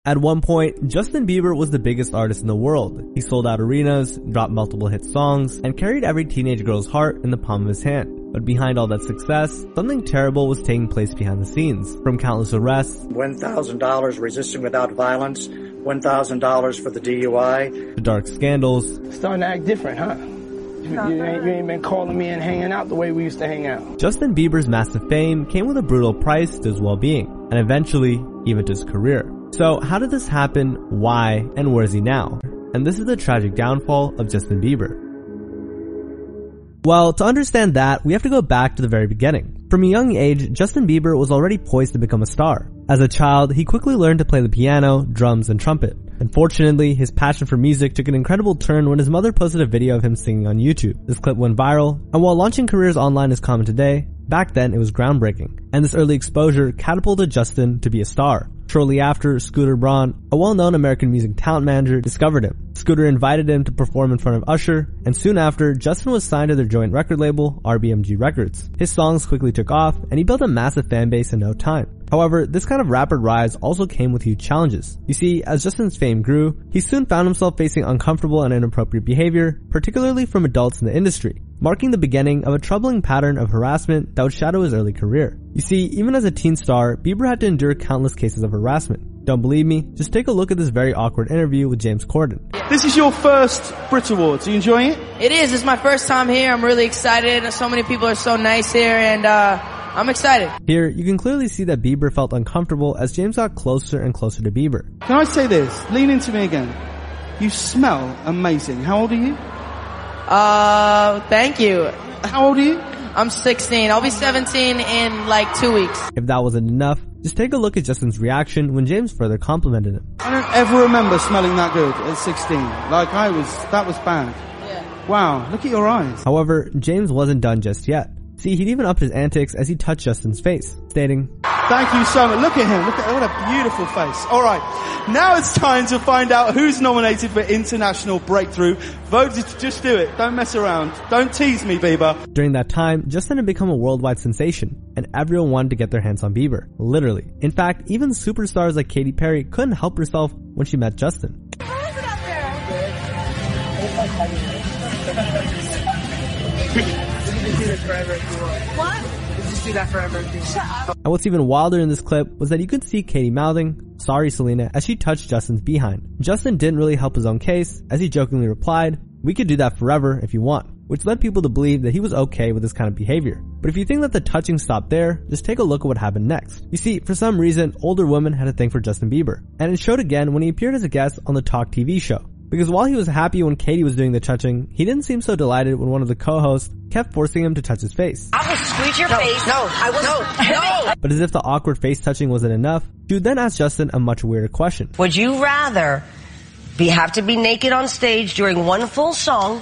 At one point, Justin Bieber was the biggest artist in the world. He sold out arenas, dropped multiple hit songs, and carried every teenage girl's heart in the palm of his hand. But behind all that success, something terrible was taking place behind the scenes. From countless arrests, $1,000 resisting without violence, $1,000 for the DUI, to dark scandals, starting to act different, huh? You ain't been calling me and hanging out the way we used to hang out. Justin Bieber's massive fame came with a brutal price to his well-being, and eventually, even to his career. So how did this happen, why, and where is he now? And this is the tragic downfall of Justin Bieber. Well, to understand that, we have to go back to the very beginning. From a young age, Justin Bieber was already poised to become a star. As a child, he quickly learned to play the piano, drums, and trumpet. Unfortunately, his passion for music took an incredible turn when his mother posted a video of him singing on YouTube. This clip went viral, and while launching careers online is common today, back then it was groundbreaking. And this early exposure catapulted Justin to be a star. Shortly after, Scooter Braun, a well-known American music talent manager, discovered him. Scooter invited him to perform in front of Usher, and soon after, Justin was signed to their joint record label, RBMG Records. His songs quickly took off, and he built a massive fan base in no time. However, this kind of rapid rise also came with huge challenges. You see, as Justin's fame grew, he soon found himself facing uncomfortable and inappropriate behavior, particularly from adults in the industry, marking the beginning of a troubling pattern of harassment that would shadow his early career. You see, even as a teen star, Bieber had to endure countless cases of harassment. Don't believe me? Just take a look at this very awkward interview with James Corden. This is your first Brit Awards. Are you enjoying it? It is. It's my first time here. I'm really excited. So many people are so nice here, and I'm excited. Here, you can clearly see that Bieber felt uncomfortable as James got closer and closer to Bieber. Can I say this? Lean into me again. You smell amazing. How old are you? Thank you. How old are you? I'm 16. I'll be 17 in like 2 weeks. If that wasn't enough, just take a look at Justin's reaction when James further complimented him. I don't ever remember smelling that good at 16. That was bad. Yeah. Wow, look at your eyes. However, James wasn't done just yet. See, he'd even upped his antics as he touched Justin's face, stating, "Thank you so much. Look at him. What a beautiful face." All right. Now it's time to find out who's nominated for International Breakthrough. Vote, just do it. Don't mess around. Don't tease me, Bieber. During that time, Justin had become a worldwide sensation, and everyone wanted to get their hands on Bieber. Literally. In fact, even superstars like Katy Perry couldn't help herself when she met Justin. How is it up there? What? Just do that forever. Shut up. And what's even wilder in this clip was that you could see Katy mouthing, "Sorry, Selena," as she touched Justin's behind. Justin didn't really help his own case, as he jokingly replied, "We could do that forever if you want," which led people to believe that he was okay with this kind of behavior. But if you think that the touching stopped there, just take a look at what happened next. You see, for some reason, older women had a thing for Justin Bieber, and it showed again when he appeared as a guest on the Talk TV show. Because while he was happy when Katy was doing the touching, he didn't seem so delighted when one of the co-hosts kept forcing him to touch his face. I will squeeze your face. No. But as if the awkward face touching wasn't enough, she would then ask Justin a much weirder question. Would you rather have to be naked on stage during one full song,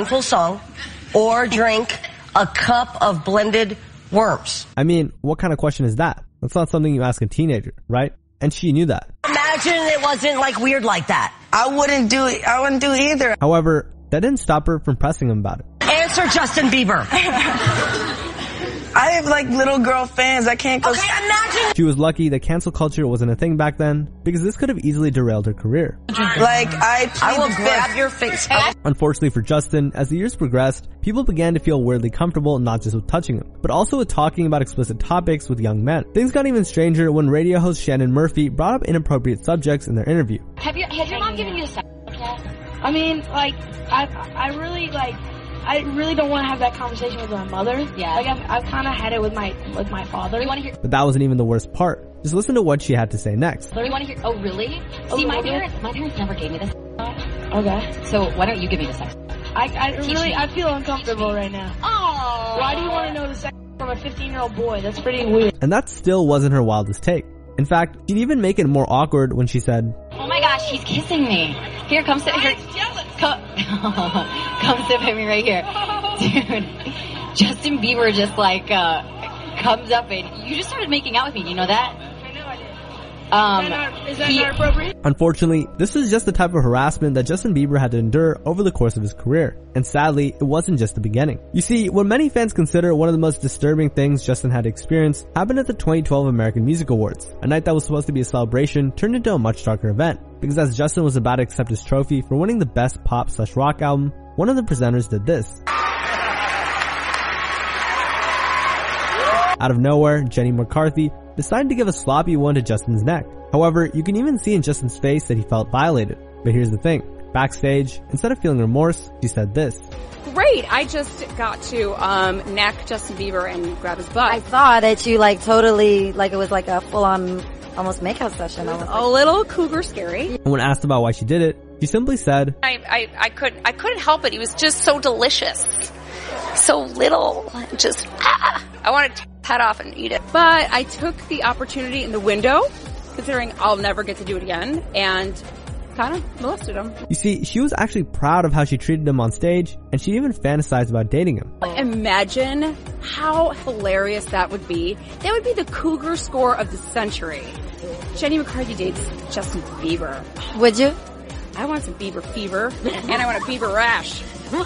or drink a cup of blended worms? I mean, what kind of question is that? That's not something you ask a teenager, right? And she knew that. Imagine it wasn't like weird like that. I wouldn't do it. I wouldn't do it either. However, that didn't stop her from pressing him about it. Answer Justin Bieber. I have like little girl fans. I can't go. Okay, imagine. She was lucky that cancel culture wasn't a thing back then, because this could have easily derailed her career. Like I will grab your face. Unfortunately for Justin, as the years progressed, people began to feel weirdly comfortable not just with touching him, but also with talking about explicit topics with young men. Things got even stranger when radio host Shannon Murphy brought up inappropriate subjects in their interview. Has your mom given you a sex yet? I mean, like, I really don't want to have that conversation with my mother. Yeah. Like, I've kind of had it with my father. You want to hear? But that wasn't even the worst part. Just listen to what she had to say next. You want to hear? Oh, really? See, my parents never gave me this. Okay. So why don't you give me the sex? I feel uncomfortable right now. Oh. Why do you want to know the sex from a 15-year-old boy? That's pretty weird. And that still wasn't her wildest take. In fact, she'd even make it more awkward when she said, "Oh my gosh, he's kissing me. Here, come sit here. Come sit with me right here." Dude, Justin Bieber just like comes up and you just started making out with me. You know that? I know I did. Is that not appropriate? Unfortunately, this was just the type of harassment that Justin Bieber had to endure over the course of his career. And sadly, it wasn't just the beginning. You see, what many fans consider one of the most disturbing things Justin had experienced happened at the 2012 American Music Awards. A night that was supposed to be a celebration turned into a much darker event. Because as Justin was about to accept his trophy for winning the best pop/rock album, one of the presenters did this. Out of nowhere, Jenny McCarthy decided to give a sloppy one to Justin's neck. However, you can even see in Justin's face that he felt violated. But here's the thing. Backstage, instead of feeling remorse, she said this. Great, I just got to neck Justin Bieber and grab his butt. I saw that you totally, it was like a full-on almost makeout session. A little cougar scary. And when asked about why she did it, she simply said, I couldn't help it. He was just so delicious. So little. Just, I wanted to take his head off and eat it. But I took the opportunity in the window, considering I'll never get to do it again, and kind of molested him. You see, she was actually proud of how she treated him on stage, and she even fantasized about dating him. Imagine how hilarious that would be. That would be the cougar score of the century. Jenny McCarthy dates Justin Bieber. Would you? I want some Bieber fever, and I want a Bieber rash.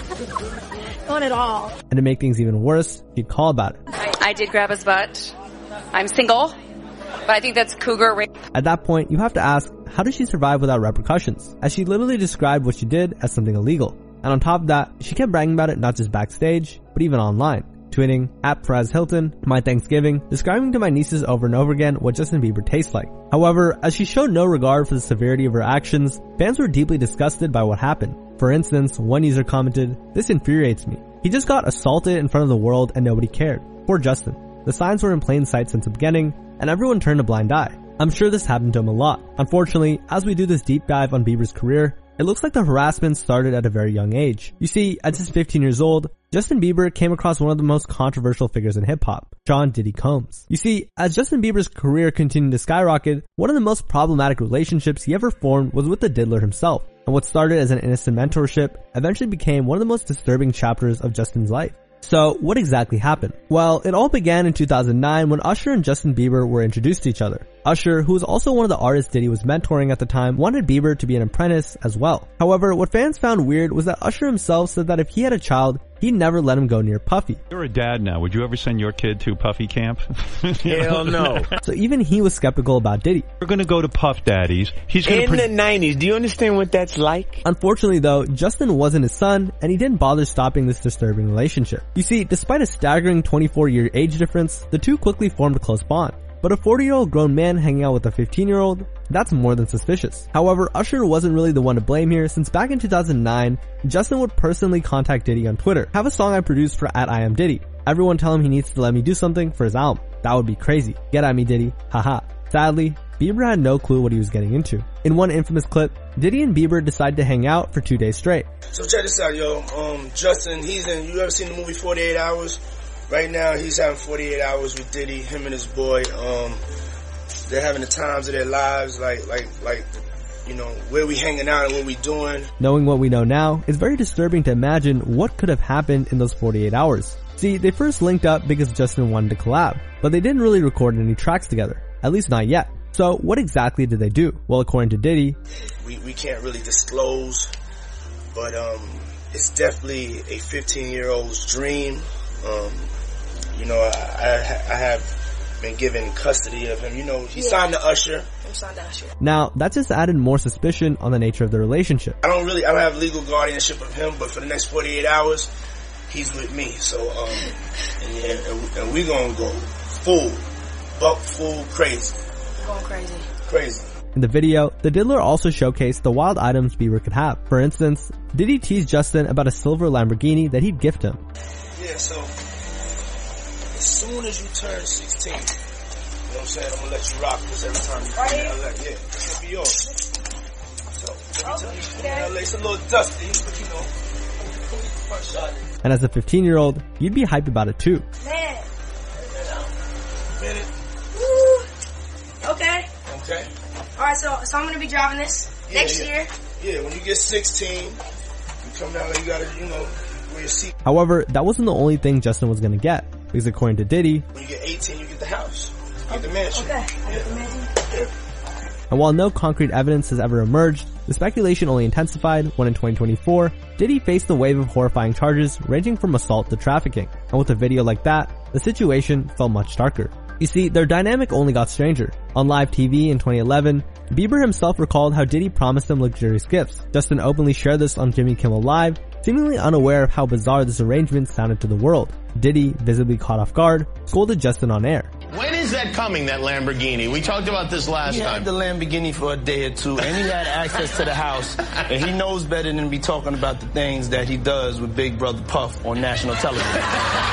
I want it all. And to make things even worse, she'd call about it. I did grab his butt. I'm single, but I think that's cougar rape. At that point, you have to ask, how did she survive without repercussions? As she literally described what she did as something illegal. And on top of that, she kept bragging about it not just backstage, but even online. Tweeting, @PerezHilton, my Thanksgiving, describing to my nieces over and over again what Justin Bieber tastes like. However, as she showed no regard for the severity of her actions, fans were deeply disgusted by what happened. For instance, one user commented, "This infuriates me. He just got assaulted in front of the world and nobody cared. Poor Justin. The signs were in plain sight since the beginning, and everyone turned a blind eye." I'm sure this happened to him a lot. Unfortunately, as we do this deep dive on Bieber's career, it looks like the harassment started at a very young age. You see, at just 15 years old, Justin Bieber came across one of the most controversial figures in hip-hop, Sean Diddy Combs. You see, as Justin Bieber's career continued to skyrocket, one of the most problematic relationships he ever formed was with the Diddler himself. And what started as an innocent mentorship eventually became one of the most disturbing chapters of Justin's life. So, what exactly happened? Well, it all began in 2009 when Usher and Justin Bieber were introduced to each other. Usher, who was also one of the artists Diddy was mentoring at the time, wanted Bieber to be an apprentice as well. However, what fans found weird was that Usher himself said that if he had a child, he'd never let him go near Puffy. You're a dad now. Would you ever send your kid to Puffy camp? Hell no. So even he was skeptical about Diddy. We're going to go to Puff Daddy's. He's going in the 90s. Do you understand what that's like? Unfortunately though, Justin wasn't his son, and he didn't bother stopping this disturbing relationship. You see, despite a staggering 24-year age difference, the two quickly formed a close bond. But a 40-year-old grown man hanging out with a 15-year-old, that's more than suspicious. However, Usher wasn't really the one to blame here, since back in 2009, Justin would personally contact Diddy on Twitter. "Have a song I produced for @IamDiddy. Everyone tell him he needs to let me do something for his album. That would be crazy. Get at me, Diddy. Haha." Sadly, Bieber had no clue what he was getting into. In one infamous clip, Diddy and Bieber decided to hang out for 2 days straight. So check this out, yo. Justin, you ever seen the movie 48 Hours? Right now, he's having 48 hours with Diddy, him and his boy. They're having the times of their lives, like, where we hanging out and what we doing. Knowing what we know now, it's very disturbing to imagine what could have happened in those 48 hours. See, they first linked up because Justin wanted to collab, but they didn't really record any tracks together. At least not yet. So what exactly did they do? Well, according to Diddy, we can't really disclose, but it's definitely a 15-year-old's dream. I have been given custody of him. He signed to Usher. Now, that just added more suspicion on the nature of the relationship. I don't have legal guardianship of him, but for the next 48 hours, he's with me. So, and we're gonna go full crazy. We're going crazy. Crazy. In the video, the Diddler also showcased the wild items Bieber could have. For instance, Diddy teased Justin about a silver Lamborghini that he'd gift him. Yeah, so as soon as you turn 16, you know what I'm saying, I'm gonna let you rock because every time you come in LA, it's gonna be yours. So every time you come in LA, it's a little dusty, but And as a 15-year-old, you'd be hyped about it too. Man. Okay. Alright, so I'm gonna be driving this next year. Yeah, when you get 16, you come down there, you gotta, wear your seat. However, that wasn't the only thing Justin was gonna get. Because according to Diddy, when you get 18, you get the house. You get the mansion. Okay, I get the mansion. Yeah. And while no concrete evidence has ever emerged, the speculation only intensified when in 2024, Diddy faced a wave of horrifying charges ranging from assault to trafficking. And with a video like that, the situation felt much darker. You see, their dynamic only got stranger. On live TV in 2011, Bieber himself recalled how Diddy promised him luxurious gifts. Justin openly shared this on Jimmy Kimmel Live, seemingly unaware of how bizarre this arrangement sounded to the world. Diddy, visibly caught off guard, scolded Justin on air. When is that coming, that Lamborghini? We talked about this last time. He had the Lamborghini for a day or two, and he had access to the house, and he knows better than to be talking about the things that he does with Big Brother Puff on national television.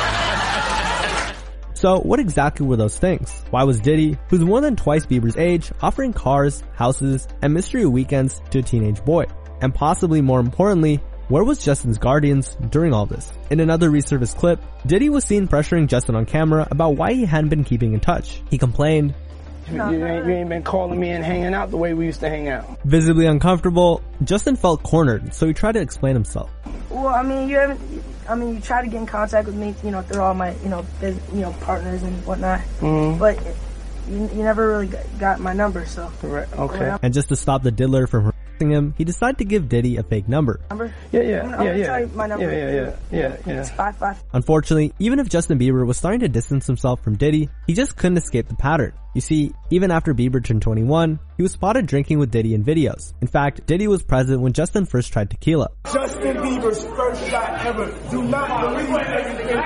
So what exactly were those things? Why was Diddy, who's more than twice Bieber's age, offering cars, houses, and mystery weekends to a teenage boy? And possibly more importantly, where was Justin's guardians during all this? In another resurfaced clip, Diddy was seen pressuring Justin on camera about why he hadn't been keeping in touch. He complained, You ain't been calling me and hanging out the way we used to hang out. Visibly uncomfortable, Justin felt cornered, so he tried to explain himself. Well, I mean, you try to get in contact with me, through all my, partners and whatnot. Mm-hmm. But you never really got my number, so. Right. Okay. And just to stop the diddler from harassing him, he decided to give Diddy a fake number. Yeah. I'm gonna tell you my number. Yeah. It's 55. Unfortunately, even if Justin Bieber was starting to distance himself from Diddy, he just couldn't escape the pattern. You see, even after Bieber turned 21, he was spotted drinking with Diddy in videos. In fact, Diddy was present when Justin first tried tequila. Justin Bieber's first shot ever. Do not believe everything.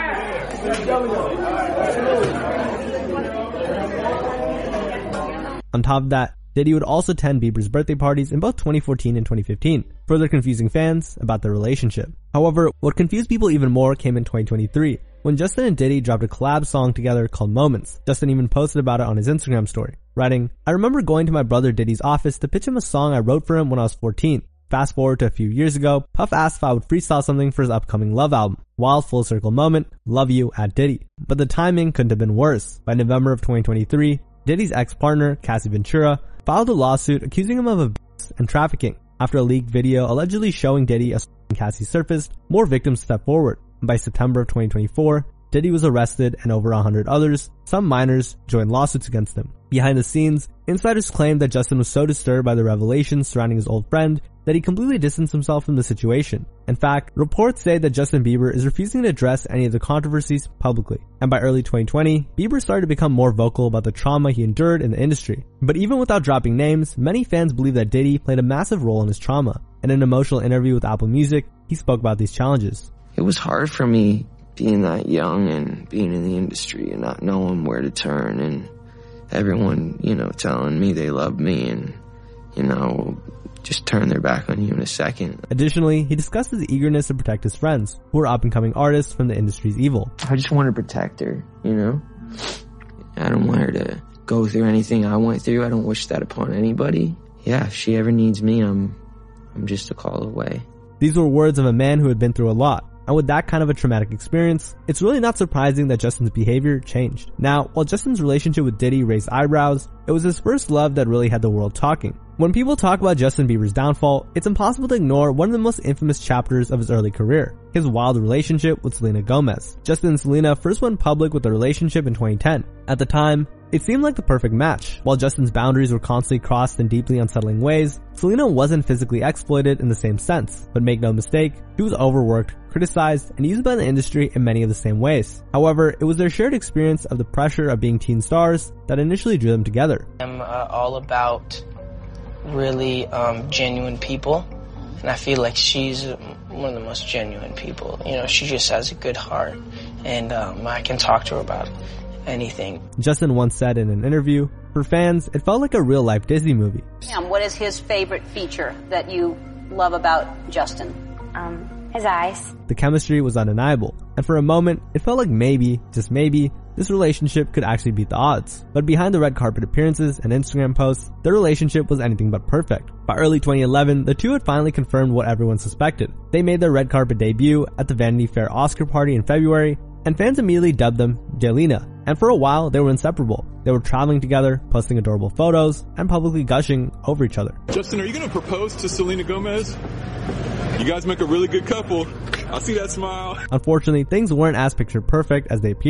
On top of that, Diddy would also attend Bieber's birthday parties in both 2014 and 2015, further confusing fans about their relationship. However, what confused people even more came in 2023, when Justin and Diddy dropped a collab song together called Moments. Justin even posted about it on his Instagram story, writing, "I remember going to my brother Diddy's office to pitch him a song I wrote for him when I was 14. Fast forward to a few years ago, Puff asked if I would freestyle something for his upcoming Love album. Wild full circle moment, love you at Diddy." But the timing couldn't have been worse. By November of 2023, Diddy's ex-partner, Cassie Ventura, filed a lawsuit accusing him of abuse and trafficking. After a leaked video allegedly showing Diddy assaulting Cassie surfaced, more victims stepped forward. And by September of 2024, Diddy was arrested and over 100 others, some minors, joined lawsuits against him. Behind the scenes, insiders claimed that Justin was so disturbed by the revelations surrounding his old friend that he completely distanced himself from the situation. In fact, reports say that Justin Bieber is refusing to address any of the controversies publicly. And by early 2020, Bieber started to become more vocal about the trauma he endured in the industry. But even without dropping names, many fans believe that Diddy played a massive role in his trauma. In an emotional interview with Apple Music, he spoke about these challenges. It was hard for me being that young and being in the industry and not knowing where to turn, and everyone, telling me they loved me and, just turn their back on you in a second. Additionally, he discussed his eagerness to protect his friends, who are up-and-coming artists, from the industry's evil. I just want to protect her, I don't want her to go through anything I went through. I don't wish that upon anybody. Yeah, if she ever needs me, I'm just a call away. These were words of a man who had been through a lot. And with that kind of a traumatic experience, it's really not surprising that Justin's behavior changed. Now, while Justin's relationship with Diddy raised eyebrows, it was his first love that really had the world talking. When people talk about Justin Bieber's downfall, it's impossible to ignore one of the most infamous chapters of his early career, his wild relationship with Selena Gomez. Justin and Selena first went public with their relationship in 2010. At the time, it seemed like the perfect match. While Justin's boundaries were constantly crossed in deeply unsettling ways, Selena wasn't physically exploited in the same sense. But make no mistake, she was overworked, criticized, and used by the industry in many of the same ways. However, it was their shared experience of the pressure of being teen stars that initially drew them together. I'm all about really genuine people, and I feel like she's one of the most genuine people. She just has a good heart, and I can talk to her about anything. Justin once said in an interview, "For fans, it felt like a real-life Disney movie." What is his favorite feature that you love about Justin? His eyes. The chemistry was undeniable, and for a moment, it felt like maybe, just maybe, this relationship could actually beat the odds. But behind the red carpet appearances and Instagram posts, their relationship was anything but perfect. By early 2011, the two had finally confirmed what everyone suspected. They made their red carpet debut at the Vanity Fair Oscar party in February, and fans immediately dubbed them Delina. And for a while, they were inseparable. They were traveling together, posting adorable photos, and publicly gushing over each other. Justin, are you going to propose to Selena Gomez? You guys make a really good couple. I see that smile. Unfortunately, things weren't as picture perfect as they appeared.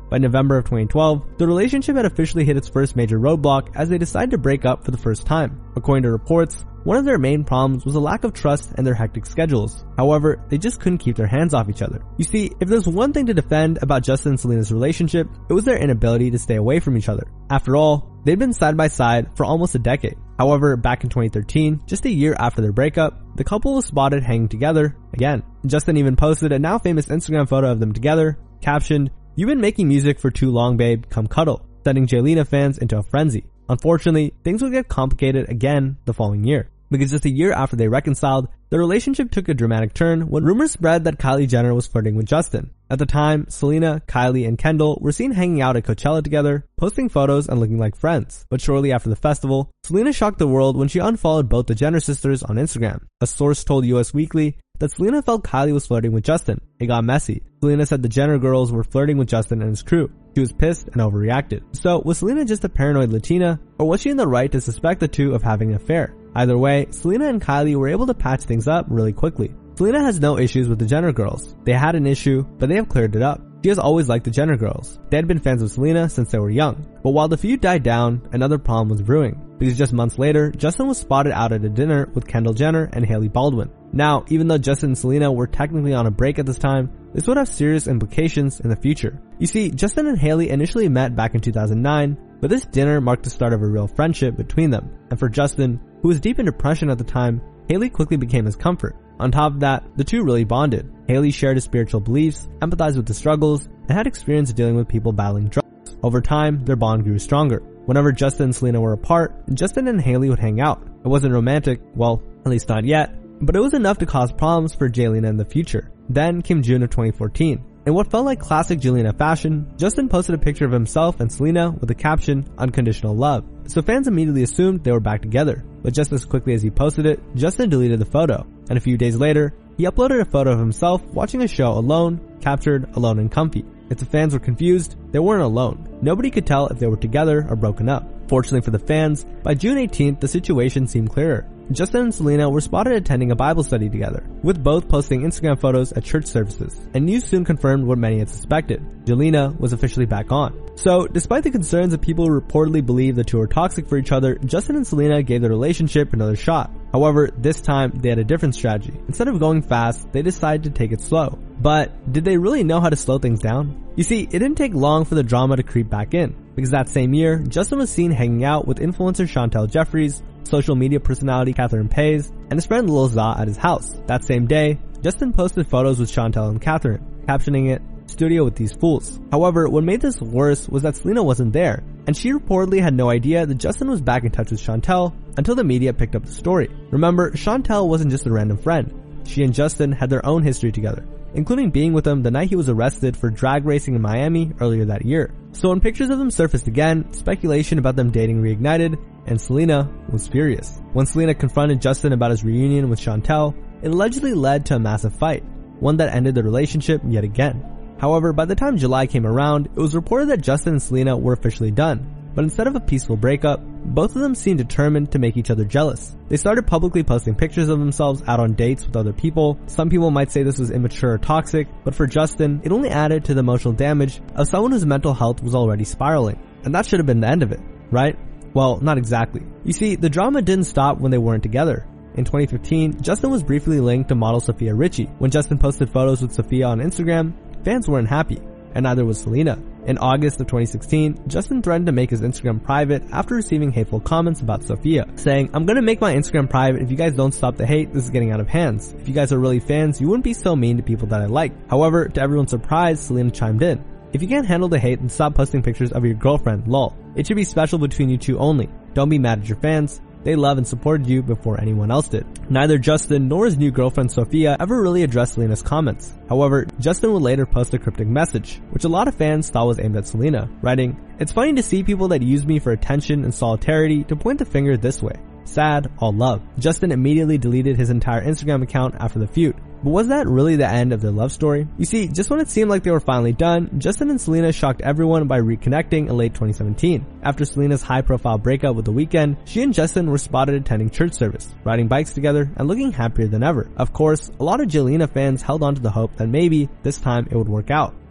By November of 2012, the relationship had officially hit its first major roadblock as they decided to break up for the first time. According to reports, one of their main problems was a lack of trust and their hectic schedules. However, they just couldn't keep their hands off each other. You see, if there's one thing to defend about Justin and Selena's relationship, it was their inability to stay away from each other. After all, they'd been side by side for almost a decade. However, back in 2013, just a year after their breakup, the couple was spotted hanging together again. Justin even posted a now famous Instagram photo of them together, captioned, "You've been making music for too long, babe, come cuddle," sending Jaylina fans into a frenzy. Unfortunately, things would get complicated again the following year, because just a year after they reconciled, their relationship took a dramatic turn when rumors spread that Kylie Jenner was flirting with Justin. At the time, Selena, Kylie, and Kendall were seen hanging out at Coachella together, posting photos and looking like friends. But shortly after the festival, Selena shocked the world when she unfollowed both the Jenner sisters on Instagram. A source told US Weekly that Selena felt Kylie was flirting with Justin. It got messy. Selena said the Jenner girls were flirting with Justin and his crew. She was pissed and overreacted. So, was Selena just a paranoid Latina, or was she in the right to suspect the two of having an affair? Either way, Selena and Kylie were able to patch things up really quickly. Selena has no issues with the Jenner girls. They had an issue, but they have cleared it up. She has always liked the Jenner girls. They had been fans of Selena since they were young. But while the feud died down, another problem was brewing. Because just months later, Justin was spotted out at a dinner with Kendall Jenner and Hailey Baldwin. Now, even though Justin and Selena were technically on a break at this time, this would have serious implications in the future. You see, Justin and Hailey initially met back in 2009, but this dinner marked the start of a real friendship between them. And for Justin, who was deep in depression at the time, Hailey quickly became his comfort. On top of that, the two really bonded. Hailey shared his spiritual beliefs, empathized with the struggles, and had experience dealing with people battling drugs. Over time, their bond grew stronger. Whenever Justin and Selena were apart, Justin and Hailey would hang out. It wasn't romantic, well, at least not yet, but it was enough to cause problems for Jaylina in the future. Then came June of 2014. In what felt like classic Jaylina fashion, Justin posted a picture of himself and Selena with the caption, "Unconditional Love." So fans immediately assumed they were back together. But just as quickly as he posted it, Justin deleted the photo. And a few days later, he uploaded a photo of himself watching a show alone, captured "Alone and Comfy." If the fans were confused, they weren't alone. Nobody could tell if they were together or broken up. Fortunately for the fans, by June 18th, the situation seemed clearer. Justin and Selena were spotted attending a Bible study together, with both posting Instagram photos at church services. And news soon confirmed what many had suspected. Jaylina was officially back on. So, despite the concerns of people who reportedly believed the two were toxic for each other, Justin and Selena gave their relationship another shot. However, this time, they had a different strategy. Instead of going fast, they decided to take it slow. But, did they really know how to slow things down? You see, it didn't take long for the drama to creep back in. Because that same year, Justin was seen hanging out with influencer Chantel Jeffries, social media personality Catherine Pays, and his friend Lil Za at his house. That same day, Justin posted photos with Chantel and Catherine, captioning it, "Studio with these fools." However, what made this worse was that Selena wasn't there, and she reportedly had no idea that Justin was back in touch with Chantel until the media picked up the story. Remember, Chantel wasn't just a random friend. She and Justin had their own history together, including being with him the night he was arrested for drag racing in Miami earlier that year. So when pictures of them surfaced again, speculation about them dating reignited, and Selena was furious. When Selena confronted Justin about his reunion with Chantel, it allegedly led to a massive fight, one that ended the relationship yet again. However, by the time July came around, it was reported that Justin and Selena were officially done. But instead of a peaceful breakup, both of them seemed determined to make each other jealous. They started publicly posting pictures of themselves out on dates with other people. Some people might say this was immature or toxic, but for Justin, it only added to the emotional damage of someone whose mental health was already spiraling. And that should have been the end of it, right? Well, not exactly. You see, the drama didn't stop when they weren't together. In 2015, Justin was briefly linked to model Sophia Richie. When Justin posted photos with Sophia on Instagram, fans weren't happy, and neither was Selena. In August of 2016, Justin threatened to make his Instagram private after receiving hateful comments about Sophia, saying, "I'm gonna make my Instagram private if you guys don't stop the hate. This is getting out of hands. If you guys are really fans, you wouldn't be so mean to people that I like." However, to everyone's surprise, Selena chimed in. "If you can't handle the hate, then stop posting pictures of your girlfriend, lol. It should be special between you two only. Don't be mad at your fans. They loved and supported you before anyone else did." Neither Justin nor his new girlfriend Sophia ever really addressed Selena's comments. However, Justin would later post a cryptic message, which a lot of fans thought was aimed at Selena, writing, "It's funny to see people that use me for attention and solidarity to point the finger this way. Sad, all love." Justin immediately deleted his entire Instagram account after the feud. But was that really the end of their love story? You see, just when it seemed like they were finally done, Justin and Selena shocked everyone by reconnecting in late 2017. After Selena's high-profile breakup with The Weeknd, she and Justin were spotted attending church service, riding bikes together, and looking happier than ever. Of course, a lot of Jaylina fans held on to the hope that maybe, this time, it would work out.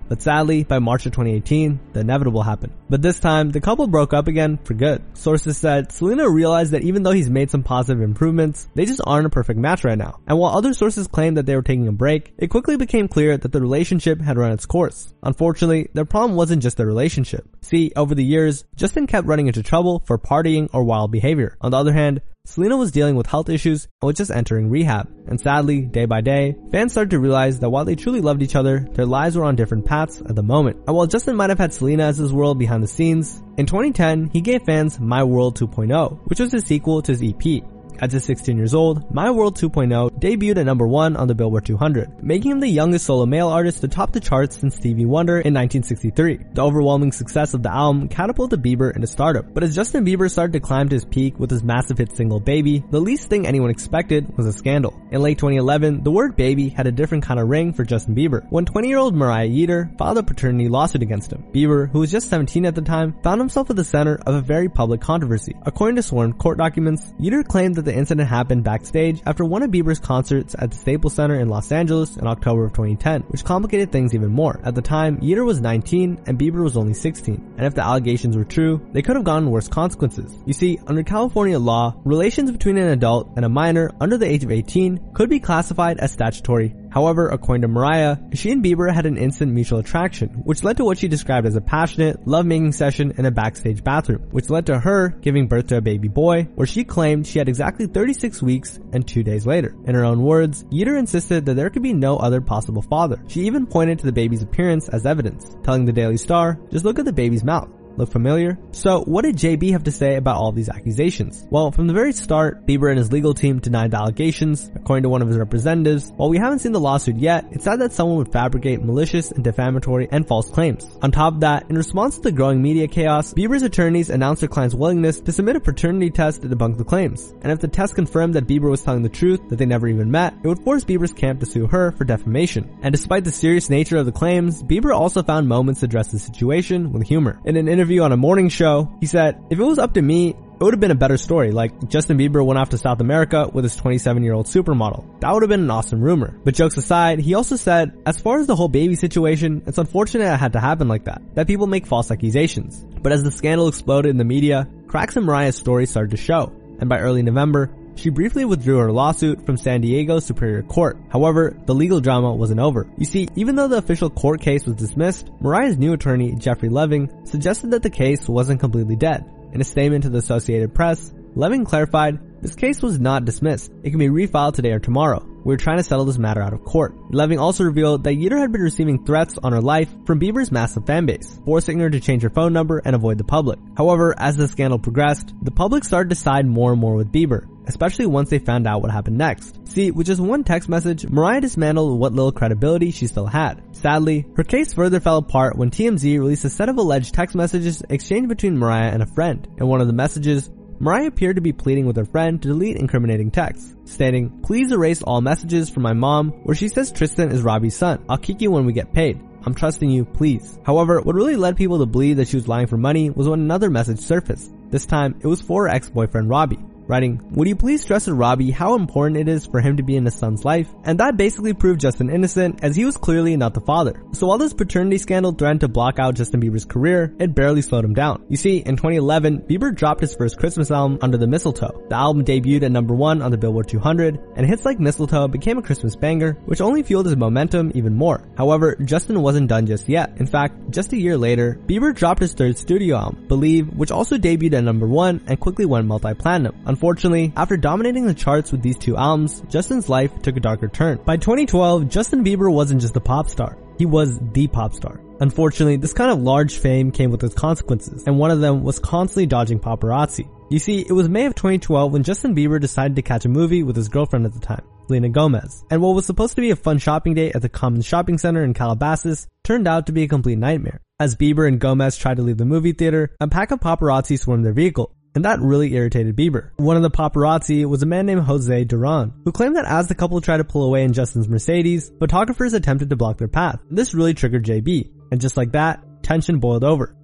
But sadly, by March of 2018, the inevitable happened. But this time, the couple broke up again for good. Sources said Selena realized that even though he's made some positive improvements, they just aren't a perfect match right now. And while other sources claimed that they were taking a break, it quickly became clear that the relationship had run its course. Unfortunately, their problem wasn't just their relationship. See, over the years, Justin kept running into trouble for partying or wild behavior. On the other hand, Selena was dealing with health issues and was just entering rehab. And sadly, day by day, fans started to realize that while they truly loved each other, their lives were on different paths at the moment. And while Justin might have had Selena as his world behind the scenes, in 2010, he gave fans My World 2.0, which was a sequel to his EP. At just 16 years old, My World 2.0 debuted at number 1 on the Billboard 200, making him the youngest solo male artist to top the charts since Stevie Wonder in 1963. The overwhelming success of the album catapulted Bieber into stardom, but as Justin Bieber started to climb to his peak with his massive hit single Baby, the least thing anyone expected was a scandal. In late 2011, the word baby had a different kind of ring for Justin Bieber, when 20-year-old Mariah Yeater filed a paternity lawsuit against him. Bieber, who was just 17 at the time, found himself at the center of a very public controversy. According to sworn court documents, Yeater claimed that the incident happened backstage after one of Bieber's concerts at the Staples Center in Los Angeles in October of 2010, which complicated things even more. At the time, Yeater was 19 and Bieber was only 16, and if the allegations were true, they could have gotten worse consequences. You see, under California law, relations between an adult and a minor under the age of 18 could be classified as statutory. However, according to Mariah, she and Bieber had an instant mutual attraction, which led to what she described as a passionate, love-making session in a backstage bathroom, which led to her giving birth to a baby boy, where she claimed she had exactly 36 weeks and 2 days later. In her own words, Yeater insisted that there could be no other possible father. She even pointed to the baby's appearance as evidence, telling the Daily Star, "Just look at the baby's mouth. Look familiar?" So what did JB have to say about all these accusations? Well, from the very start, Bieber and his legal team denied the allegations. According to one of his representatives, while we haven't seen the lawsuit yet, it's sad that someone would fabricate malicious and defamatory and false claims. On top of that, in response to the growing media chaos, Bieber's attorneys announced their client's willingness to submit a paternity test to debunk the claims. And if the test confirmed that Bieber was telling the truth, that they never even met, it would force Bieber's camp to sue her for defamation. And despite the serious nature of the claims, Bieber also found moments to address the situation with humor. In an interview on a morning show, he said, "If it was up to me, it would have been a better story, like Justin Bieber went off to South America with his 27-year-old supermodel. That would have been an awesome rumor." But jokes aside, he also said, as far as the whole baby situation, it's unfortunate it had to happen like that people make false accusations. But as the scandal exploded in the media, cracks in Mariah's story started to show, and by early November, she briefly withdrew her lawsuit from San Diego Superior Court. However, the legal drama wasn't over. You see, even though the official court case was dismissed, Mariah's new attorney, Jeffrey Leving, suggested that the case wasn't completely dead. In a statement to the Associated Press, Leving clarified, "This case was not dismissed. It can be refiled today or tomorrow. We're trying to settle this matter out of court." Leving also revealed that Yeater had been receiving threats on her life from Bieber's massive fanbase, forcing her to change her phone number and avoid the public. However, as the scandal progressed, the public started to side more and more with Bieber, especially once they found out what happened next. See, with just one text message, Mariah dismantled what little credibility she still had. Sadly, her case further fell apart when TMZ released a set of alleged text messages exchanged between Mariah and a friend. In one of the messages, Mariah appeared to be pleading with her friend to delete incriminating texts, stating, "Please erase all messages from my mom where she says Tristan is Robbie's son. I'll kick you when we get paid. I'm trusting you, please." However, what really led people to believe that she was lying for money was when another message surfaced. This time, it was for her ex-boyfriend Robbie, writing, "Would you please stress to Robbie how important it is for him to be in his son's life?" And that basically proved Justin innocent, as he was clearly not the father. So while this paternity scandal threatened to block out Justin Bieber's career, it barely slowed him down. You see, in 2011, Bieber dropped his first Christmas album, Under the Mistletoe. The album debuted at number 1 on the Billboard 200, and hits like Mistletoe became a Christmas banger, which only fueled his momentum even more. However, Justin wasn't done just yet. In fact, just a year later, Bieber dropped his third studio album, Believe, which also debuted at number 1 and quickly went multi-platinum. Unfortunately, after dominating the charts with these two albums, Justin's life took a darker turn. By 2012, Justin Bieber wasn't just a pop star. He was the pop star. Unfortunately, this kind of large fame came with its consequences, and one of them was constantly dodging paparazzi. You see, it was May of 2012 when Justin Bieber decided to catch a movie with his girlfriend at the time, Selena Gomez. And what was supposed to be a fun shopping day at the Commons Shopping Center in Calabasas turned out to be a complete nightmare. As Bieber and Gomez tried to leave the movie theater, a pack of paparazzi swarmed their vehicle, and that really irritated Bieber. One of the paparazzi was a man named Jose Duran, who claimed that as the couple tried to pull away in Justin's Mercedes, photographers attempted to block their path. This really triggered JB, and just like that, tension boiled over.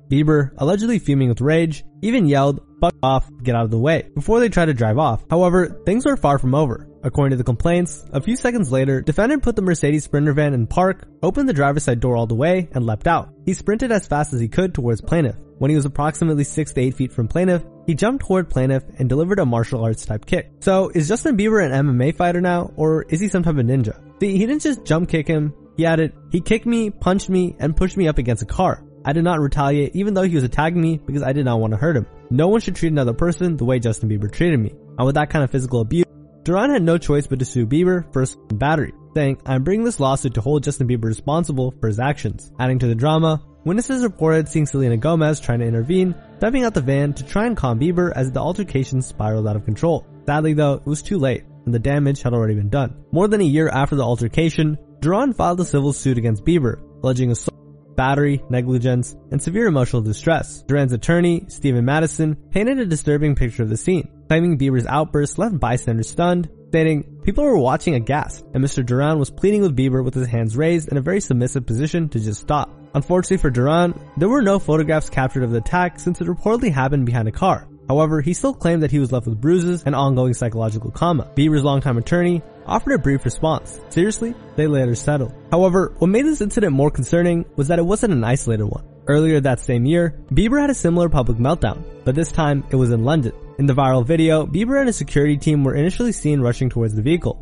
Bieber, allegedly fuming with rage, even yelled, "Fuck off, get out of the way," before they tried to drive off. However, things were far from over. According to the complaints, a few seconds later, defendant put the Mercedes Sprinter van in park, opened the driver's side door all the way, and leapt out. He sprinted as fast as he could towards plaintiff. When he was approximately 6 to 8 feet from plaintiff, he jumped toward plaintiff and delivered a martial arts type kick. So, is Justin Bieber an MMA fighter now, or is he some type of ninja? See, he didn't just jump kick him, he added, "He kicked me, punched me, and pushed me up against a car. I did not retaliate even though he was attacking me because I did not want to hurt him. No one should treat another person the way Justin Bieber treated me." And with that kind of physical abuse, Duran had no choice but to sue Bieber for assault and battery, saying, "I'm bringing this lawsuit to hold Justin Bieber responsible for his actions." Adding to the drama, witnesses reported seeing Selena Gomez trying to intervene, stepping out the van to try and calm Bieber as the altercation spiraled out of control. Sadly though, it was too late, and the damage had already been done. More than a year after the altercation, Duran filed a civil suit against Bieber, alleging assault, battery, negligence, and severe emotional distress. Duran's attorney, Stephen Madison, painted a disturbing picture of the scene, claiming Bieber's outburst left bystanders stunned, stating, "People were watching aghast, and Mr. Duran was pleading with Bieber with his hands raised in a very submissive position to just stop." Unfortunately for Duran, there were no photographs captured of the attack since it reportedly happened behind a car. However, he still claimed that he was left with bruises and ongoing psychological coma. Bieber's longtime attorney offered a brief response. Seriously, they later settled. However, what made this incident more concerning was that it wasn't an isolated one. Earlier that same year, Bieber had a similar public meltdown, but this time it was in London. In the viral video, Bieber and his security team were initially seen rushing towards the vehicle.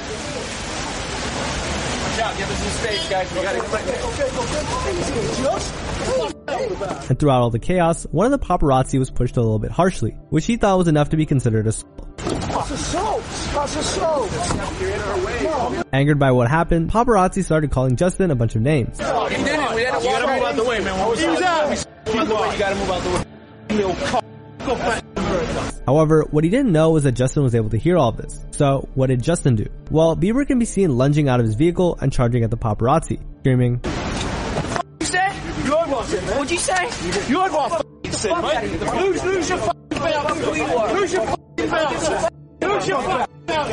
And throughout all the chaos, one of the paparazzi was pushed a little bit harshly, which he thought was enough to be considered assault. Angered by what happened, paparazzi started calling Justin a bunch of names. You gotta move out the way, man. What was that? You gotta move out the way. However, what he didn't know was that Justin was able to hear all of this. So, what did Justin do? Well, Bieber can be seen lunging out of his vehicle and charging at the paparazzi, screaming, You said? What'd you say? You heard what I said, mate. Lose your fucking belt. Lose your fucking belt. Lose your fucking belt.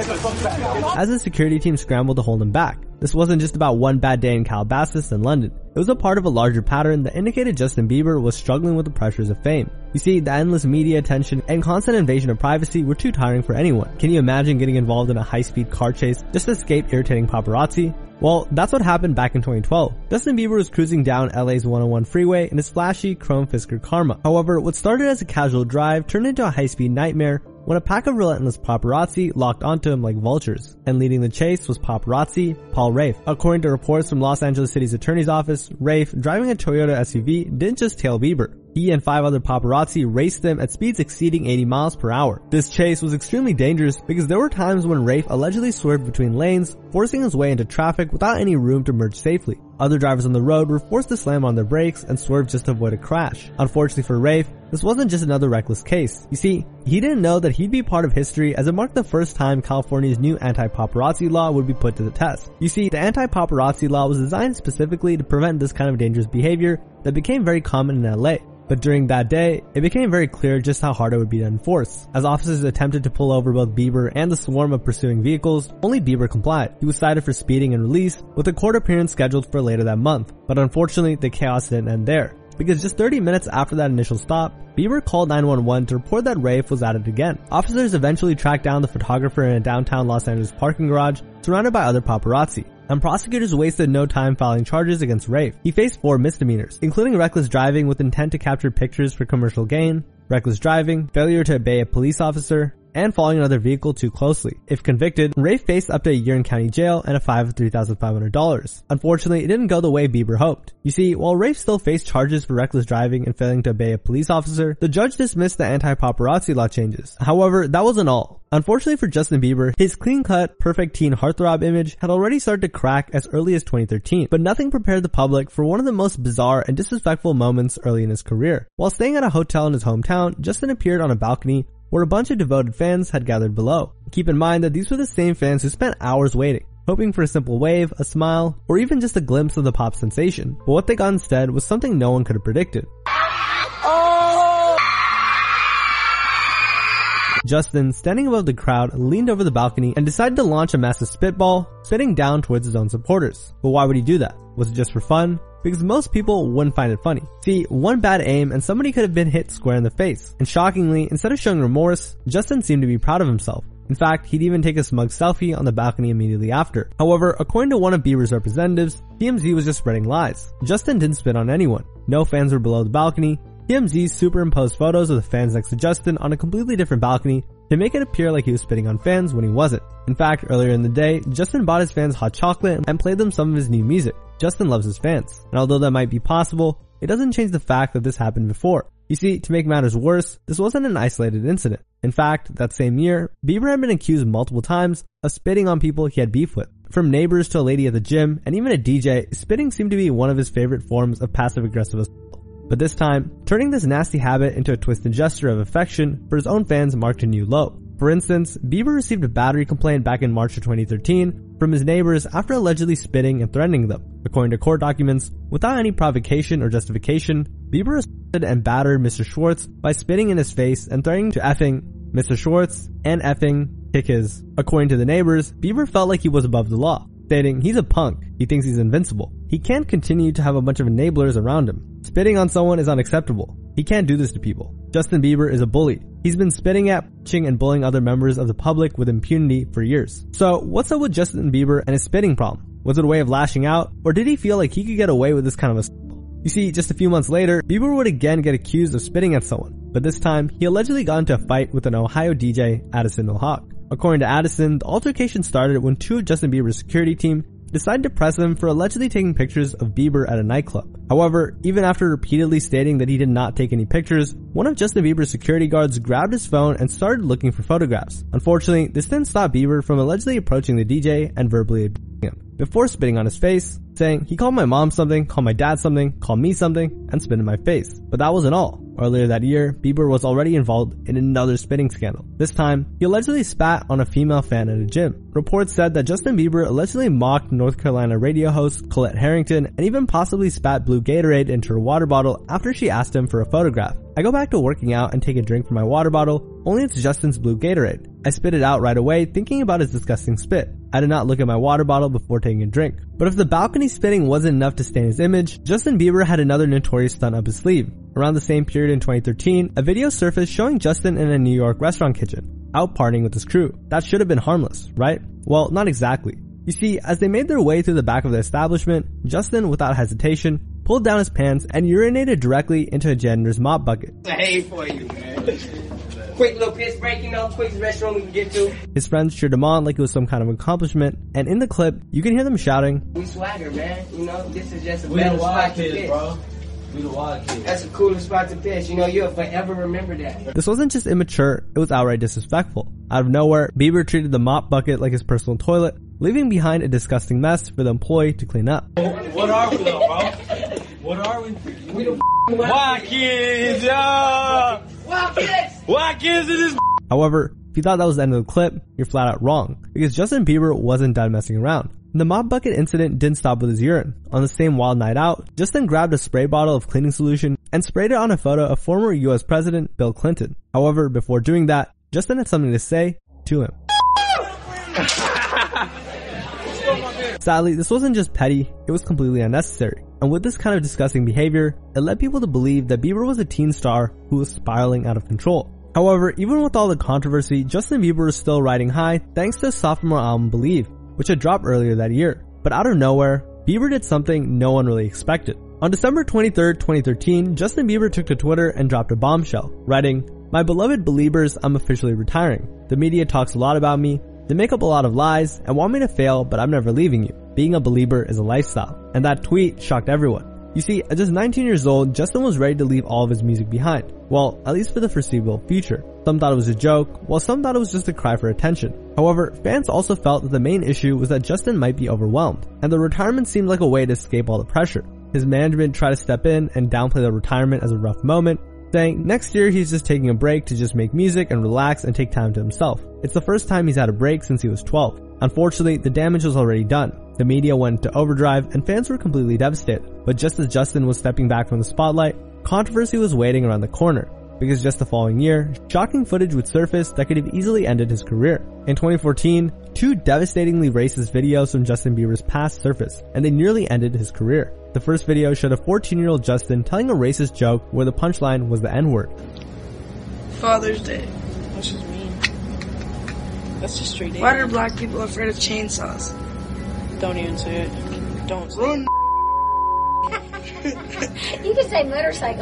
As the security team scrambled to hold him back. This wasn't just about one bad day in Calabasas and London. It was a part of a larger pattern that indicated Justin Bieber was struggling with the pressures of fame. You see, the endless media attention and constant invasion of privacy were too tiring for anyone. Can you imagine getting involved in a high-speed car chase just to escape irritating paparazzi? Well, that's what happened back in 2012. Justin Bieber was cruising down LA's 101 freeway in his flashy chrome Fisker Karma. However, what started as a casual drive turned into a high-speed nightmare when a pack of relentless paparazzi locked onto him like vultures. And leading the chase was paparazzi Paul Rafe. According to reports from Los Angeles City's attorney's office, Rafe, driving a Toyota SUV, didn't just tail Bieber. He and 5 other paparazzi raced them at speeds exceeding 80 miles per hour. This chase was extremely dangerous because there were times when Rafe allegedly swerved between lanes, forcing his way into traffic without any room to merge safely. Other drivers on the road were forced to slam on their brakes and swerve just to avoid a crash. Unfortunately for Rafe, this wasn't just another reckless case. You see, he didn't know that he'd be part of history as it marked the first time California's new anti-paparazzi law would be put to the test. You see, the anti-paparazzi law was designed specifically to prevent this kind of dangerous behavior that became very common in LA. But during that day, it became very clear just how hard it would be to enforce. As officers attempted to pull over both Bieber and the swarm of pursuing vehicles, only Bieber complied. He was cited for speeding and released, with a court appearance scheduled for later that month. But unfortunately, the chaos didn't end there. Because just 30 minutes after that initial stop, Bieber called 911 to report that Rafe was at it again. Officers eventually tracked down the photographer in a downtown Los Angeles parking garage, surrounded by other paparazzi. And prosecutors wasted no time filing charges against Rafe. He faced 4 misdemeanors, including reckless driving with intent to capture pictures for commercial gain, reckless driving, failure to obey a police officer, and following another vehicle too closely. If convicted, Rafe faced up to a year in county jail and a fine of $3,500. Unfortunately, it didn't go the way Bieber hoped. You see, while Rafe still faced charges for reckless driving and failing to obey a police officer, the judge dismissed the anti-paparazzi law changes. However, that wasn't all. Unfortunately for Justin Bieber, his clean-cut, perfect teen heartthrob image had already started to crack as early as 2013, but nothing prepared the public for one of the most bizarre and disrespectful moments early in his career. While staying at a hotel in his hometown, Justin appeared on a balcony where a bunch of devoted fans had gathered below. Keep in mind that these were the same fans who spent hours waiting, hoping for a simple wave, a smile, or even just a glimpse of the pop sensation. But what they got instead was something no one could have predicted. Justin, standing above the crowd, leaned over the balcony and decided to launch a massive spitball, spitting down towards his own supporters. But why would he do that? Was it just for fun? because most people wouldn't find it funny. See, one bad aim and somebody could have been hit square in the face. And shockingly, instead of showing remorse, Justin seemed to be proud of himself. In fact, he'd even take a smug selfie on the balcony immediately after. However, according to one of Bieber's representatives, TMZ was just spreading lies. Justin didn't spit on anyone. No fans were below the balcony. TMZ superimposed photos of the fans next to Justin on a completely different balcony to make it appear like he was spitting on fans when he wasn't. In fact, earlier in the day, Justin bought his fans hot chocolate and played them some of his new music. Justin loves his fans. And although that might be possible, it doesn't change the fact that this happened before. You see, to make matters worse, this wasn't an isolated incident. In fact, that same year, Bieber had been accused multiple times of spitting on people he had beef with. From neighbors to a lady at the gym, and even a DJ, spitting seemed to be one of his favorite forms of passive-aggressive assault. But this time, turning this nasty habit into a twisted gesture of affection for his own fans marked a new low. For instance, Bieber received a battery complaint back in March of 2013 from his neighbors after allegedly spitting and threatening them. According to court documents, without any provocation or justification, Bieber assaulted and battered Mr. Schwartz by spitting in his face and threatening to effing Mr. Schwartz and effing kick his. According to the neighbors, Bieber felt like he was above the law, stating he's a punk, he thinks he's invincible. He can't continue to have a bunch of enablers around him. Spitting on someone is unacceptable. He can't do this to people. Justin Bieber is a bully. He's been spitting at, punching, and bullying other members of the public with impunity for years. So what's up with Justin Bieber and his spitting problem? Was it a way of lashing out, or did he feel like he could get away with this kind of assault? You see, just a few months later, Bieber would again get accused of spitting at someone, but this time, he allegedly got into a fight with an Ohio DJ, Addison Mohawk. According to Addison, the altercation started when two of Justin Bieber's security team decided to press him for allegedly taking pictures of Bieber at a nightclub. However, even after repeatedly stating that he did not take any pictures, one of Justin Bieber's security guards grabbed his phone and started looking for photographs. Unfortunately, this didn't stop Bieber from allegedly approaching the DJ and verbally abusing him, before spitting on his face, saying he called my mom something, called my dad something, called me something, and spit in my face. But that wasn't all. Earlier that year, Bieber was already involved in another spitting scandal. This time, he allegedly spat on a female fan at a gym. Reports said that Justin Bieber allegedly mocked North Carolina radio host Colette Harrington and even possibly spat blue Gatorade into her water bottle after she asked him for a photograph. I go back to working out and take a drink from my water bottle, only it's Justin's blue Gatorade. I spit it out right away, thinking about his disgusting spit. I did not look at my water bottle before taking a drink. But if the balcony spitting wasn't enough to stain his image, Justin Bieber had another notorious stunt up his sleeve. Around the same period in 2013, a video surfaced showing Justin in a New York restaurant kitchen, out partying with his crew. That should have been harmless, right? Well, not exactly. You see, as they made their way through the back of the establishment, Justin, without hesitation, pulled down his pants and urinated directly into a janitor's mop bucket. It's a hay for you, man. Quick little piss break, quick restroom we can get to. His friends cheered him on like it was some kind of accomplishment, and in the clip, you can hear them shouting, We swagger, man. This is just a better spot to piss. Bro. We the wild kids. That's a cooler spot to piss. You'll forever remember that. This wasn't just immature, it was outright disrespectful. Out of nowhere, Bieber treated the mop bucket like his personal toilet, leaving behind a disgusting mess for the employee to clean up. What are we though, bro? What are we? We the wild kids, yo! Wild kids! Wild kids in this. However, if you thought that was the end of the clip, you're flat out wrong, because Justin Bieber wasn't done messing around. The mop bucket incident didn't stop with his urine. On the same wild night out, Justin grabbed a spray bottle of cleaning solution and sprayed it on a photo of former US President Bill Clinton. However, before doing that, Justin had something to say to him. Sadly, this wasn't just petty, it was completely unnecessary. And with this kind of disgusting behavior, it led people to believe that Bieber was a teen star who was spiraling out of control. However, even with all the controversy, Justin Bieber was still riding high thanks to his sophomore album Believe, which had dropped earlier that year. But out of nowhere, Bieber did something no one really expected. On December 23rd, 2013, Justin Bieber took to Twitter and dropped a bombshell, writing, "My beloved Beliebers, I'm officially retiring. The media talks a lot about me. They make up a lot of lies and want me to fail, but I'm never leaving you. Being a believer is a lifestyle." And that tweet shocked everyone. You see, at just 19 years old, Justin was ready to leave all of his music behind. Well, at least for the foreseeable future. Some thought it was a joke, while some thought it was just a cry for attention. However, fans also felt that the main issue was that Justin might be overwhelmed, and the retirement seemed like a way to escape all the pressure. His management tried to step in and downplay the retirement as a rough moment, saying next year he's just taking a break to just make music and relax and take time to himself. It's the first time he's had a break since he was 12. Unfortunately, the damage was already done. The media went into overdrive and fans were completely devastated. But just as Justin was stepping back from the spotlight, controversy was waiting around the corner. Because just the following year, shocking footage would surface that could have easily ended his career. In 2014, two devastatingly racist videos from Justin Bieber's past surfaced, and they nearly ended his career. The first video showed a 14-year-old Justin telling a racist joke where the punchline was the N-word. Father's Day. That's just mean. That's just straight Why are black people afraid of chainsaws? Don't even say it. Don't say it. You can say motorcycle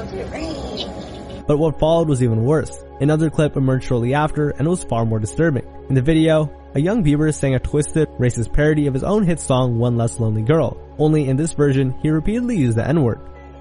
too. But what followed was even worse. Another clip emerged shortly after, and it was far more disturbing. In the video, a young Bieber sang a twisted, racist parody of his own hit song One Less Lonely Girl. Only in this version, he repeatedly used the N-word.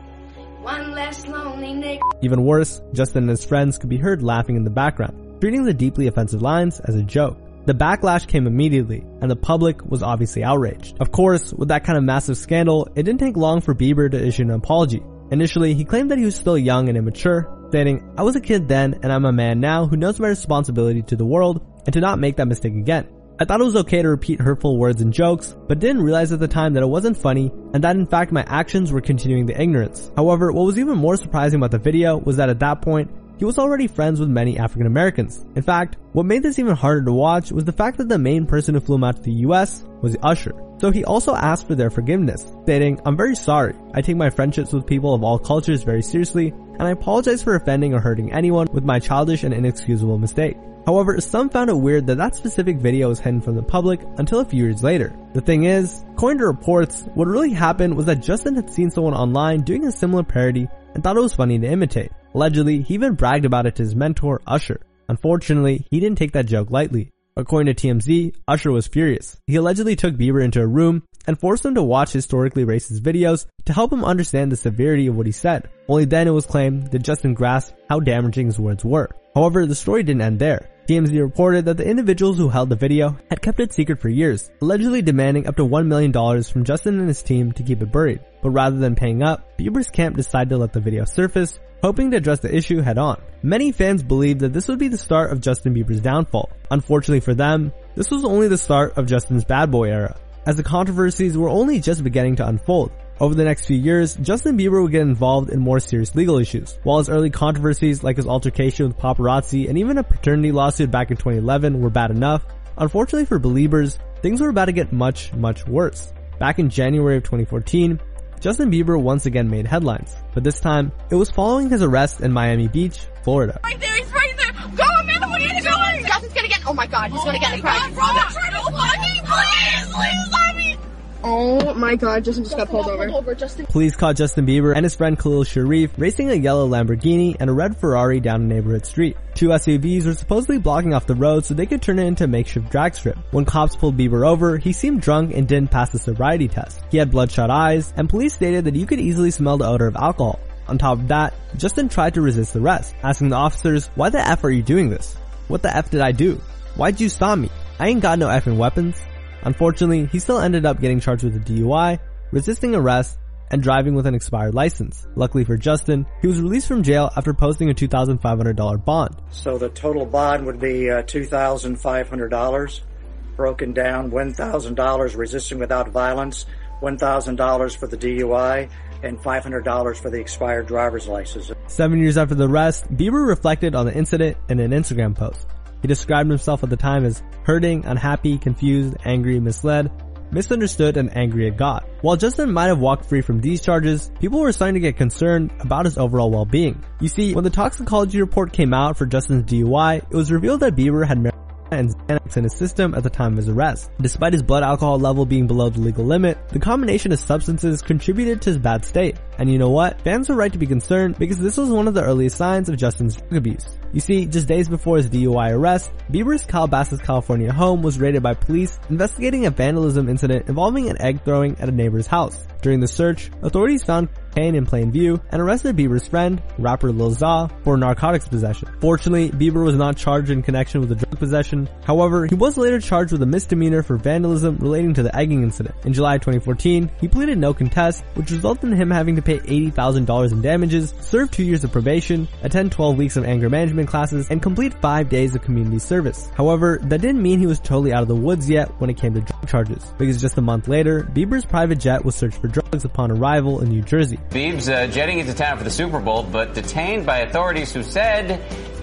One less lonely nigga. Even worse, Justin and his friends could be heard laughing in the background, treating the deeply offensive lines as a joke. The backlash came immediately, and the public was obviously outraged. Of course, with that kind of massive scandal, it didn't take long for Bieber to issue an apology. Initially, he claimed that he was still young and immature, stating, "I was a kid then, and I'm a man now who knows my responsibility to the world, and to not make that mistake again. I thought it was okay to repeat hurtful words and jokes, but didn't realize at the time that it wasn't funny, and that in fact my actions were continuing the ignorance." However, what was even more surprising about the video was that at that point, he was already friends with many African Americans. In fact, what made this even harder to watch was the fact that the main person who flew him out to the US was Usher. So he also asked for their forgiveness, stating, "I'm very sorry. I take my friendships with people of all cultures very seriously, and I apologize for offending or hurting anyone with my childish and inexcusable mistake." However, some found it weird that that specific video was hidden from the public until a few years later. The thing is, according to reports, what really happened was that Justin had seen someone online doing a similar parody and thought it was funny to imitate. Allegedly, he even bragged about it to his mentor, Usher. Unfortunately, he didn't take that joke lightly. According to TMZ, Usher was furious. He allegedly took Bieber into a room and forced him to watch historically racist videos to help him understand the severity of what he said. Only then it was claimed that Justin grasped how damaging his words were. However, the story didn't end there. TMZ reported that the individuals who held the video had kept it secret for years, allegedly demanding up to $1 million from Justin and his team to keep it buried. But rather than paying up, Bieber's camp decided to let the video surface, hoping to address the issue head on. Many fans believed that this would be the start of Justin Bieber's downfall. Unfortunately for them, this was only the start of Justin's bad boy era, as the controversies were only just beginning to unfold. Over the next few years, Justin Bieber would get involved in more serious legal issues. While his early controversies like his altercation with paparazzi and even a paternity lawsuit back in 2011 were bad enough, unfortunately for Beliebers, things were about to get much, much worse. Back in January of 2014, Justin Bieber once again made headlines, but this time, it was following his arrest in Miami Beach, Florida. Right there, he's right there! Go, Amanda, what are you doing? Justin's gonna get, oh my god, he's gonna get in the crowd. Please, let me! Oh my god, Justin just got pulled over. Police caught Justin Bieber and his friend Khalil Sharif racing a yellow Lamborghini and a red Ferrari down a neighborhood street. Two SUVs were supposedly blocking off the road so they could turn it into a makeshift drag strip. When cops pulled Bieber over, he seemed drunk and didn't pass the sobriety test. He had bloodshot eyes, and police stated that you could easily smell the odor of alcohol. On top of that, Justin tried to resist arrest, asking the officers, "Why the F are you doing this? What the F did I do? Why'd you stop me? I ain't got no effing weapons." Unfortunately, he still ended up getting charged with a DUI, resisting arrest, and driving with an expired license. Luckily for Justin, he was released from jail after posting a $2,500 bond. So the total bond would be $2,500, broken down $1,000 resisting without violence, $1,000 for the DUI, and $500 for the expired driver's license. 7 years after the arrest, Bieber reflected on the incident in an Instagram post. He described himself at the time as hurting, unhappy, confused, angry, misled, misunderstood, and angry at God. While Justin might have walked free from these charges, people were starting to get concerned about his overall well-being. You see, when the toxicology report came out for Justin's DUI, it was revealed that Bieber had marijuana and Xanax in his system at the time of his arrest. Despite his blood alcohol level being below the legal limit, the combination of substances contributed to his bad state. And you know what? Fans were right to be concerned because this was one of the earliest signs of Justin's drug abuse. You see, just days before his DUI arrest, Bieber's Calabasas, California home was raided by police investigating a vandalism incident involving an egg throwing at a neighbor's house. During the search, authorities found cocaine in plain view and arrested Bieber's friend, rapper Lil Za, for narcotics possession. Fortunately, Bieber was not charged in connection with the drug possession. However, he was later charged with a misdemeanor for vandalism relating to the egging incident. In July 2014, he pleaded no contest, which resulted in him having to pay $80,000 in damages, serve 2 years of probation, attend 12 weeks of anger management classes, and complete 5 days of community service. However, that didn't mean he was totally out of the woods yet when it came to drug charges, because just a month later, Bieber's private jet was searched for drugs upon arrival in New Jersey. Biebs jetting into town for the Super Bowl, but detained by authorities who said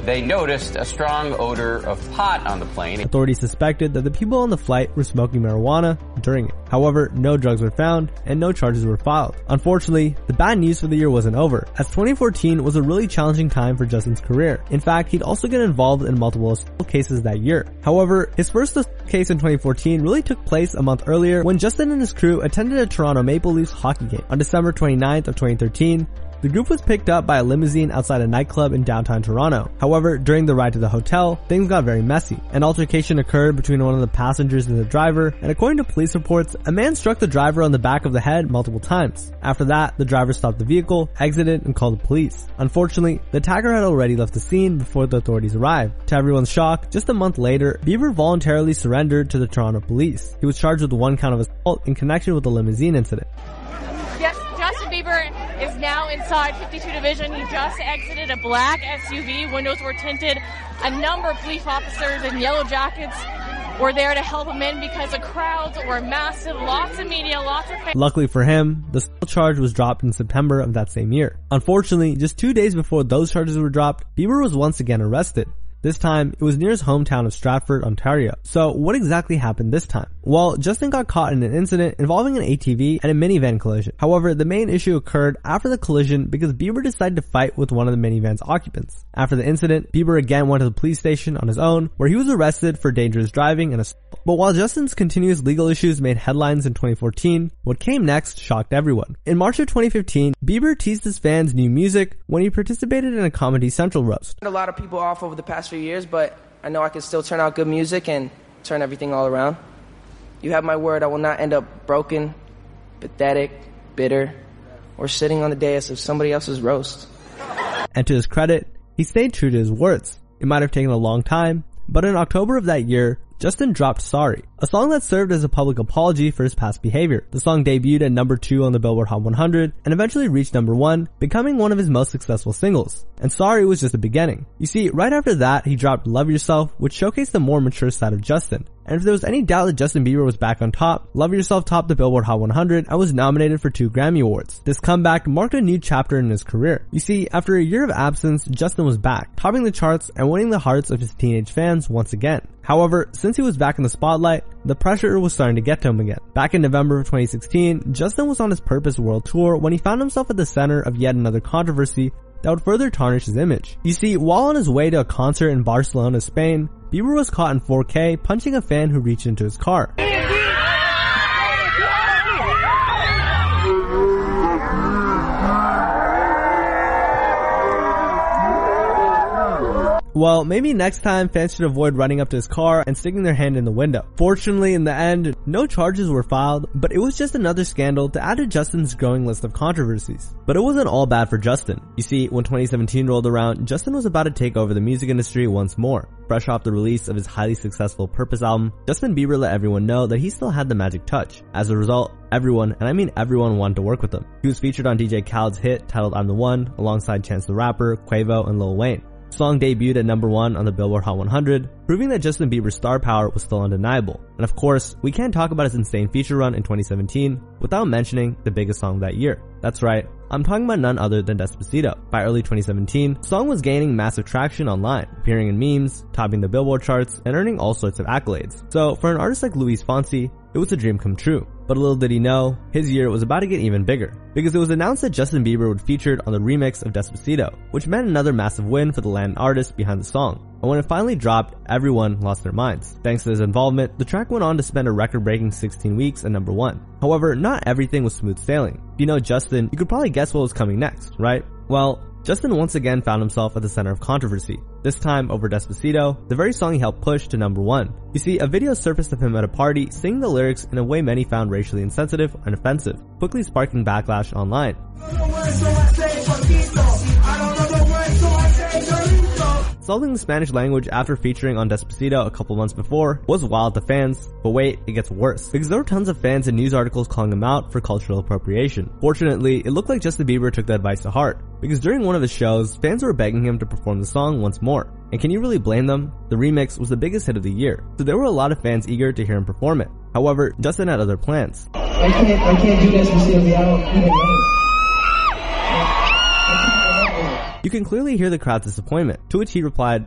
they noticed a strong odor of pot on the plane. Authorities suspected that the people on the flight were smoking marijuana during it. However, no drugs were found and no charges were filed. Unfortunately, the bad news for the year wasn't over, as 2014 was a really challenging time for Justin's career. In fact, he'd also get involved in multiple assault cases that year. However, his first case in 2014 really took place a month earlier when Justin and his crew attended a Toronto Maple Leafs hockey game. On December 29th of 2013, the group was picked up by a limousine outside a nightclub in downtown Toronto. However, during the ride to the hotel, things got very messy. An altercation occurred between one of the passengers and the driver, and according to police reports, a man struck the driver on the back of the head multiple times. After that, the driver stopped the vehicle, exited, and called the police. Unfortunately, the attacker had already left the scene before the authorities arrived. To everyone's shock, just a month later, Bieber voluntarily surrendered to the Toronto police. He was charged with 1 count of assault in connection with the limousine incident. Yes, Justin Bieber is now inside 52 Division. He just exited a black SUV. Windows were tinted. A number of police officers in yellow jackets were there to help him in because the crowds were massive. Lots of media, lots of fans. Luckily for him, the assault charge was dropped in September of that same year. Unfortunately, just 2 days before those charges were dropped, Bieber was once again arrested. This time, it was near his hometown of Stratford, Ontario. So what exactly happened this time? Well, Justin got caught in an incident involving an ATV and a minivan collision. However, the main issue occurred after the collision because Bieber decided to fight with one of the minivan's occupants. After the incident, Bieber again went to the police station on his own, where he was arrested for dangerous driving and assault. But while Justin's continuous legal issues made headlines in 2014, what came next shocked everyone. In March of 2015, Bieber teased his fans' new music when he participated in a Comedy Central roast. A lot of people off over the past few years, but I know I can still turn out good music and turn everything all around. You have my word, I will not end up broken, pathetic, bitter, or sitting on the dais of somebody else's roast. And to his credit, he stayed true to his words. It might have taken a long time, but in October of that year, Justin dropped Sorry, a song that served as a public apology for his past behavior. The song debuted at number 2 on the Billboard Hot 100 and eventually reached number 1, becoming one of his most successful singles. And Sorry was just the beginning. You see, right after that, he dropped Love Yourself, which showcased the more mature side of Justin. And if there was any doubt that Justin Bieber was back on top, Love Yourself topped the Billboard Hot 100 and was nominated for 2 Grammy Awards. This comeback marked a new chapter in his career. You see, after a year of absence, Justin was back, topping the charts and winning the hearts of his teenage fans once again. However, since he was back in the spotlight, the pressure was starting to get to him again. Back in November of 2016, Justin was on his Purpose World Tour when he found himself at the center of yet another controversy that would further tarnish his image. You see, while on his way to a concert in Barcelona, Spain, Bieber was caught in 4K punching a fan who reached into his car. Well, maybe next time fans should avoid running up to his car and sticking their hand in the window. Fortunately, in the end, no charges were filed, but it was just another scandal to add to Justin's growing list of controversies. But it wasn't all bad for Justin. You see, when 2017 rolled around, Justin was about to take over the music industry once more. Fresh off the release of his highly successful Purpose album, Justin Bieber let everyone know that he still had the magic touch. As a result, everyone, and I mean everyone, wanted to work with him. He was featured on DJ Khaled's hit titled I'm the One, alongside Chance the Rapper, Quavo, and Lil Wayne. The song debuted at number 1 on the Billboard Hot 100, proving that Justin Bieber's star power was still undeniable. And of course, we can't talk about his insane feature run in 2017 without mentioning the biggest song of that year. That's right, I'm talking about none other than Despacito. By early 2017, the song was gaining massive traction online, appearing in memes, topping the Billboard charts, and earning all sorts of accolades. So for an artist like Luis Fonsi, it was a dream come true. But little did he know, his year was about to get even bigger, because it was announced that Justin Bieber would feature on the remix of Despacito, which meant another massive win for the Latin artist behind the song. And when it finally dropped, everyone lost their minds. Thanks to his involvement, the track went on to spend a record-breaking 16 weeks at number 1. However, not everything was smooth sailing. If you know Justin, you could probably guess what was coming next, right? Well, Justin once again found himself at the center of controversy, this time over Despacito, the very song he helped push to number 1. You see, a video surfaced of him at a party singing the lyrics in a way many found racially insensitive and offensive, quickly sparking backlash online. Insulting the Spanish language after featuring on Despacito a couple months before was wild to fans, but wait, it gets worse, because there were tons of fans and news articles calling him out for cultural appropriation. Fortunately, it looked like Justin Bieber took the advice to heart, because during one of his shows, fans were begging him to perform the song once more. And can you really blame them? The remix was the biggest hit of the year, so there were a lot of fans eager to hear him perform it. However, Justin had other plans. I can't do Despacito without even knowing. You can clearly hear the crowd's disappointment, to which he replied,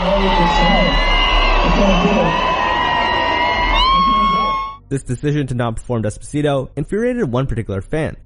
This decision to not perform Despacito infuriated one particular fan,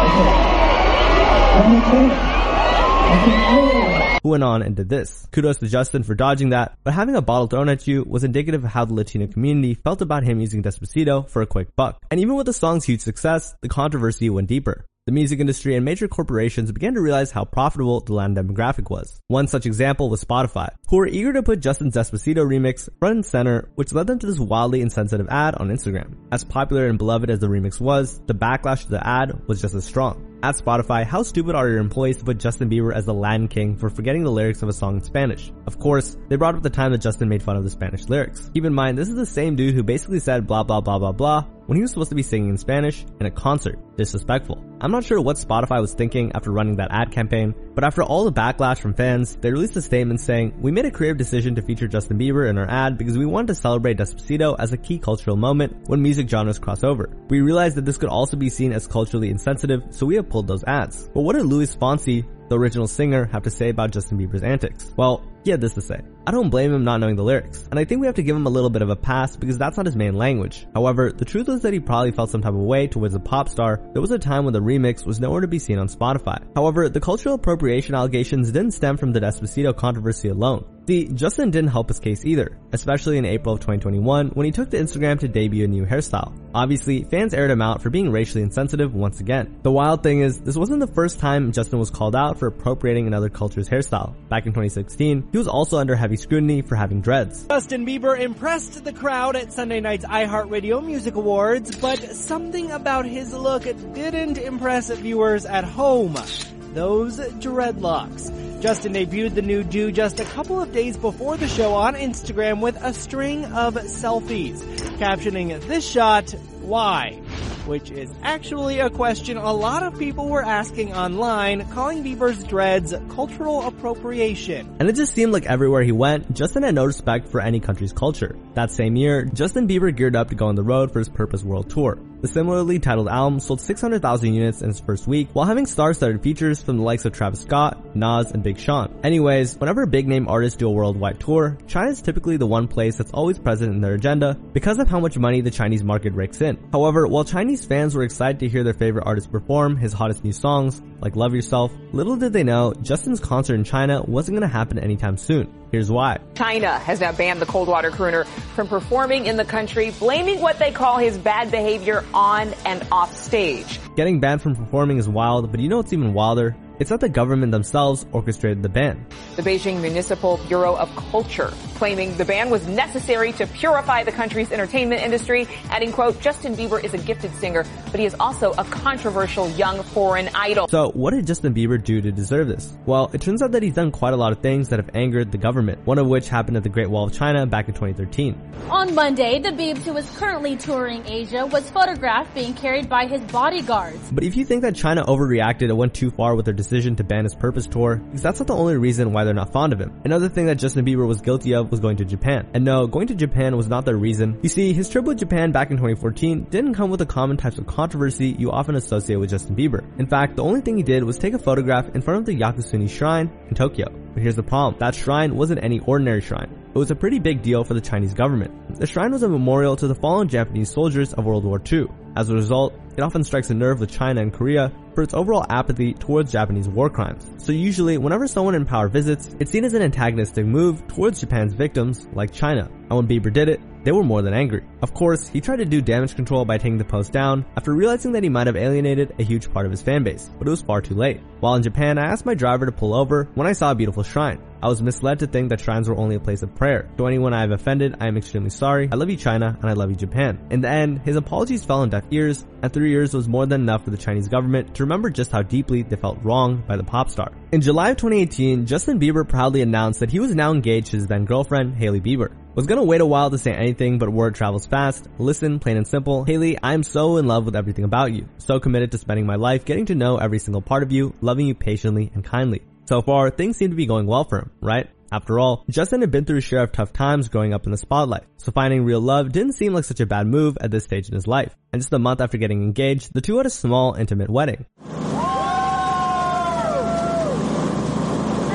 who went on and did this. Kudos to Justin for dodging that, but having a bottle thrown at you was indicative of how the Latino community felt about him using Despacito for a quick buck. And even with the song's huge success, the controversy went deeper. The music industry and major corporations began to realize how profitable the Latin demographic was. One such example was Spotify, who were eager to put Justin's Despacito remix front and center, which led them to this wildly insensitive ad on Instagram. As popular and beloved as the remix was, the backlash to the ad was just as strong. At Spotify, how stupid are your employees to put Justin Bieber as the Latin king for forgetting the lyrics of a song in Spanish? Of course, they brought up the time that Justin made fun of the Spanish lyrics. Keep in mind, this is the same dude who basically said blah blah blah blah blah when he was supposed to be singing in Spanish in a concert. Disrespectful. I'm not sure what Spotify was thinking after running that ad campaign, but after all the backlash from fans, they released a statement saying, "We made a creative decision to feature Justin Bieber in our ad because we wanted to celebrate Despacito as a key cultural moment when music genres cross over. We realized that this could also be seen as culturally insensitive, so we have pulled those ads." But what did Luis Fonsi, the original singer, have to say about Justin Bieber's antics? Well, he had this to say. I don't blame him not knowing the lyrics, and I think we have to give him a little bit of a pass because that's not his main language. However, the truth was that he probably felt some type of way towards a pop star. There was a time when the remix was nowhere to be seen on Spotify. However, the cultural appropriation allegations didn't stem from the Despacito controversy alone. See, Justin didn't help his case either, especially in April of 2021 when he took to Instagram to debut a new hairstyle. Obviously, fans aired him out for being racially insensitive once again. The wild thing is, this wasn't the first time Justin was called out for appropriating another culture's hairstyle. Back in 2016, he was also under heavy scrutiny for having dreads. Justin Bieber impressed the crowd at Sunday night's iHeartRadio Music Awards, but something about his look didn't impress viewers at home. Those dreadlocks. Justin debuted the new do just a couple of days before the show on Instagram with a string of selfies, captioning this shot, "Why?" which is actually a question a lot of people were asking online, calling Bieber's dreads cultural appropriation. And it just seemed like everywhere he went, Justin had no respect for any country's culture. That same year, Justin Bieber geared up to go on the road for his Purpose World Tour. The similarly titled album sold 600,000 units in its first week, while having star-studded features from the likes of Travis Scott, Nas, and Big Sean. Anyways, whenever big-name artists do a worldwide tour, China is typically the one place that's always present in their agenda because of how much money the Chinese market rakes in. However, while Chinese fans were excited to hear their favorite artist perform his hottest new songs, like Love Yourself, little did they know Justin's concert in China wasn't going to happen anytime soon. Here's why. China has now banned the Coldwater crooner from performing in the country, blaming what they call his bad behavior on and off stage. Getting banned from performing is wild, but you know what's even wilder? It's that the government themselves orchestrated the ban. The Beijing Municipal Bureau of Culture claiming the ban was necessary to purify the country's entertainment industry, adding, quote, Justin Bieber is a gifted singer, but he is also a controversial young foreign idol. So what did Justin Bieber do to deserve this? Well, it turns out that he's done quite a lot of things that have angered the government, one of which happened at the Great Wall of China back in 2013. On Monday, the Biebs, who was currently touring Asia, was photographed being carried by his bodyguards. But if you think that China overreacted and went too far with their decision to ban his Purpose tour, because that's not the only reason why they're not fond of him. Another thing that Justin Bieber was guilty of was going to Japan. And no, going to Japan was not their reason. You see, his trip with Japan back in 2014 didn't come with the common types of controversy you often associate with Justin Bieber. In fact, the only thing he did was take a photograph in front of the Yakusuni Shrine in Tokyo. But here's the problem. That shrine wasn't any ordinary shrine. It was a pretty big deal for the Chinese government. The shrine was a memorial to the fallen Japanese soldiers of World War II. As a result, it often strikes a nerve with China and Korea for its overall apathy towards Japanese war crimes. So usually, whenever someone in power visits, it's seen as an antagonistic move towards Japan's victims, like China. And when Bieber did it, they were more than angry. Of course, he tried to do damage control by taking the post down after realizing that he might have alienated a huge part of his fanbase, but it was far too late. While in Japan, I asked my driver to pull over when I saw a beautiful shrine. I was misled to think that shrines were only a place of prayer. To anyone I have offended, I am extremely sorry. I love you, China, and I love you, Japan. In the end, his apologies fell on deaf ears, and 3 years was more than enough for the Chinese government to remember just how deeply they felt wronged by the pop star. In July of 2018, Justin Bieber proudly announced that he was now engaged to his then girlfriend, Hailey Bieber. Was gonna wait a while to say anything, but word travels fast. Listen, plain and simple. Hailey, I'm so in love with everything about you. So committed to spending my life getting to know every single part of you, loving you patiently and kindly. So far, things seem to be going well for him, right? After all, Justin had been through a share of tough times growing up in the spotlight, so finding real love didn't seem like such a bad move at this stage in his life. And just a month after getting engaged, the two had a small, intimate wedding.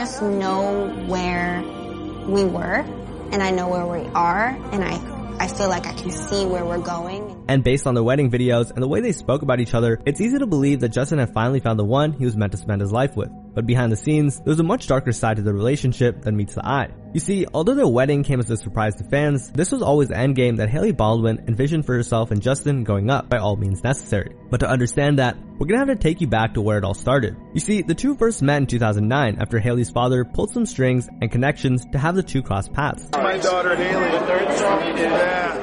just know where we were, and I know where we are, and I feel like I can see where we're going. And based on their wedding videos and the way they spoke about each other, it's easy to believe that Justin had finally found the one he was meant to spend his life with. But behind the scenes, there's a much darker side to the relationship than meets the eye. You see, although their wedding came as a surprise to fans, this was always the endgame that Hailey Baldwin envisioned for herself and Justin going up by all means necessary. But to understand that, we're gonna have to take you back to where it all started. You see, the two first met in 2009 after Hailey's father pulled some strings and connections to have the two cross paths. My daughter Hailey, the third song. Yeah.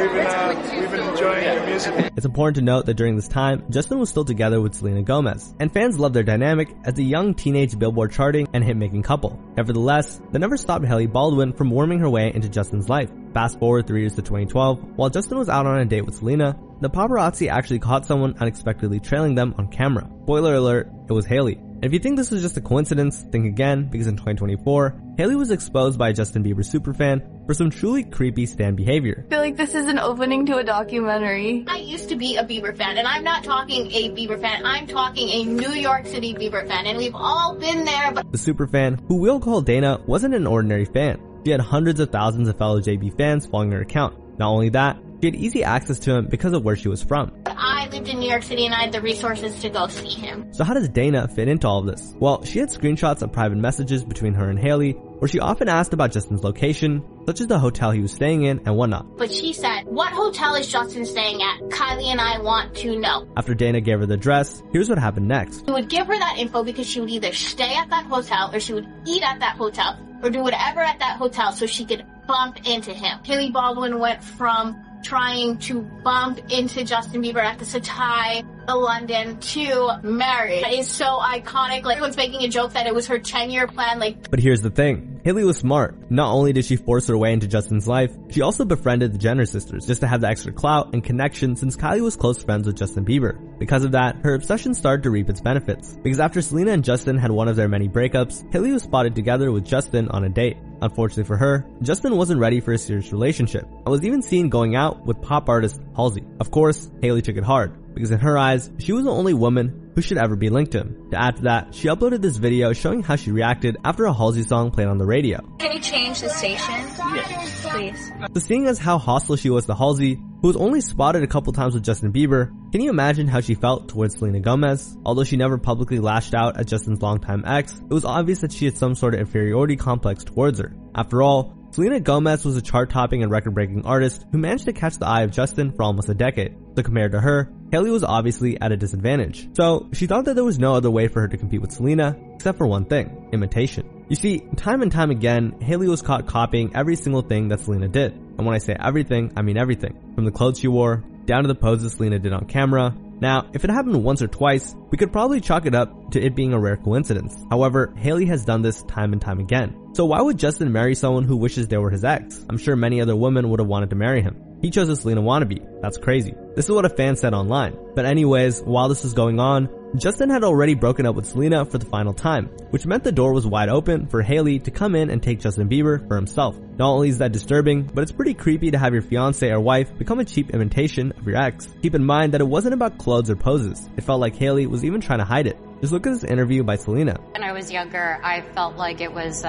We've been enjoying your music. It's important to note that during this time, Justin was still together with Selena Gomez, and fans loved their dynamic as a young teenage Billboard charting and hit-making couple. Nevertheless, that never stopped Hailey Baldwin from worming her way into Justin's life. Fast forward 3 years to 2012, while Justin was out on a date with Selena, the paparazzi actually caught someone unexpectedly trailing them on camera. Spoiler alert, it was Hailey. And if you think this was just a coincidence, think again, because in 2024, Hailey was exposed by a Justin Bieber superfan for some truly creepy stan behavior. I feel like this is an opening to a documentary. I used to be a Bieber fan, and I'm not talking a Bieber fan, I'm talking a New York City Bieber fan, and we've all been there, but the superfan, who we'll call Dana, wasn't an ordinary fan. She had hundreds of thousands of fellow JB fans following her account. Not only that, she had easy access to him because of where she was from. I lived in New York City and I had the resources to go see him. So how does Dana fit into all of this? Well, she had screenshots of private messages between her and Hailey, where she often asked about Justin's location, such as the hotel he was staying in and whatnot. But she said, "What hotel is Justin staying at? Kylie and I want to know." After Dana gave her the address, here's what happened next. We would give her that info because she would either stay at that hotel or she would eat at that hotel or do whatever at that hotel so she could bump into him. Hailey Baldwin went from trying to bump into Justin Bieber at the Satai, the London, to marriage. It is so iconic. Like, everyone's making a joke that it was her 10-year plan. But here's the thing. Hailey was smart. Not only did she force her way into Justin's life, she also befriended the Jenner sisters just to have the extra clout and connection since Kylie was close friends with Justin Bieber. Because of that, her obsession started to reap its benefits. Because after Selena and Justin had one of their many breakups, Hailey was spotted together with Justin on a date. Unfortunately for her, Justin wasn't ready for a serious relationship and was even seen going out with pop artist Halsey. Of course, Hailey took it hard, because in her eyes, she was the only woman who should ever be linked to him. To add to that, she uploaded this video showing how she reacted after a Halsey song played on the radio. Can you change the station? Yes. Please. So seeing as how hostile she was to Halsey, who was only spotted a couple times with Justin Bieber, can you imagine how she felt towards Selena Gomez? Although she never publicly lashed out at Justin's longtime ex, it was obvious that she had some sort of inferiority complex towards her. After all, Selena Gomez was a chart-topping and record-breaking artist who managed to catch the eye of Justin for almost a decade. So compared to her, Hailey was obviously at a disadvantage. So she thought that there was no other way for her to compete with Selena, except for one thing: imitation. You see, time and time again, Hailey was caught copying every single thing that Selena did. And when I say everything, I mean everything. From the clothes she wore, down to the poses Selena did on camera. Now, if it happened once or twice, we could probably chalk it up to it being a rare coincidence. However, Hailey has done this time and time again. So why would Justin marry someone who wishes they were his ex? I'm sure many other women would have wanted to marry him. He chose a Selena wannabe. That's crazy. This is what a fan said online. But anyways, while this was going on, Justin had already broken up with Selena for the final time, which meant the door was wide open for Hailey to come in and take Justin Bieber for himself. Not only is that disturbing, but it's pretty creepy to have your fiance or wife become a cheap imitation of your ex. Keep in mind that it wasn't about clothes or poses. It felt like Hailey was even trying to hide it. Just look at this interview by Selena. When I was younger, I felt like it was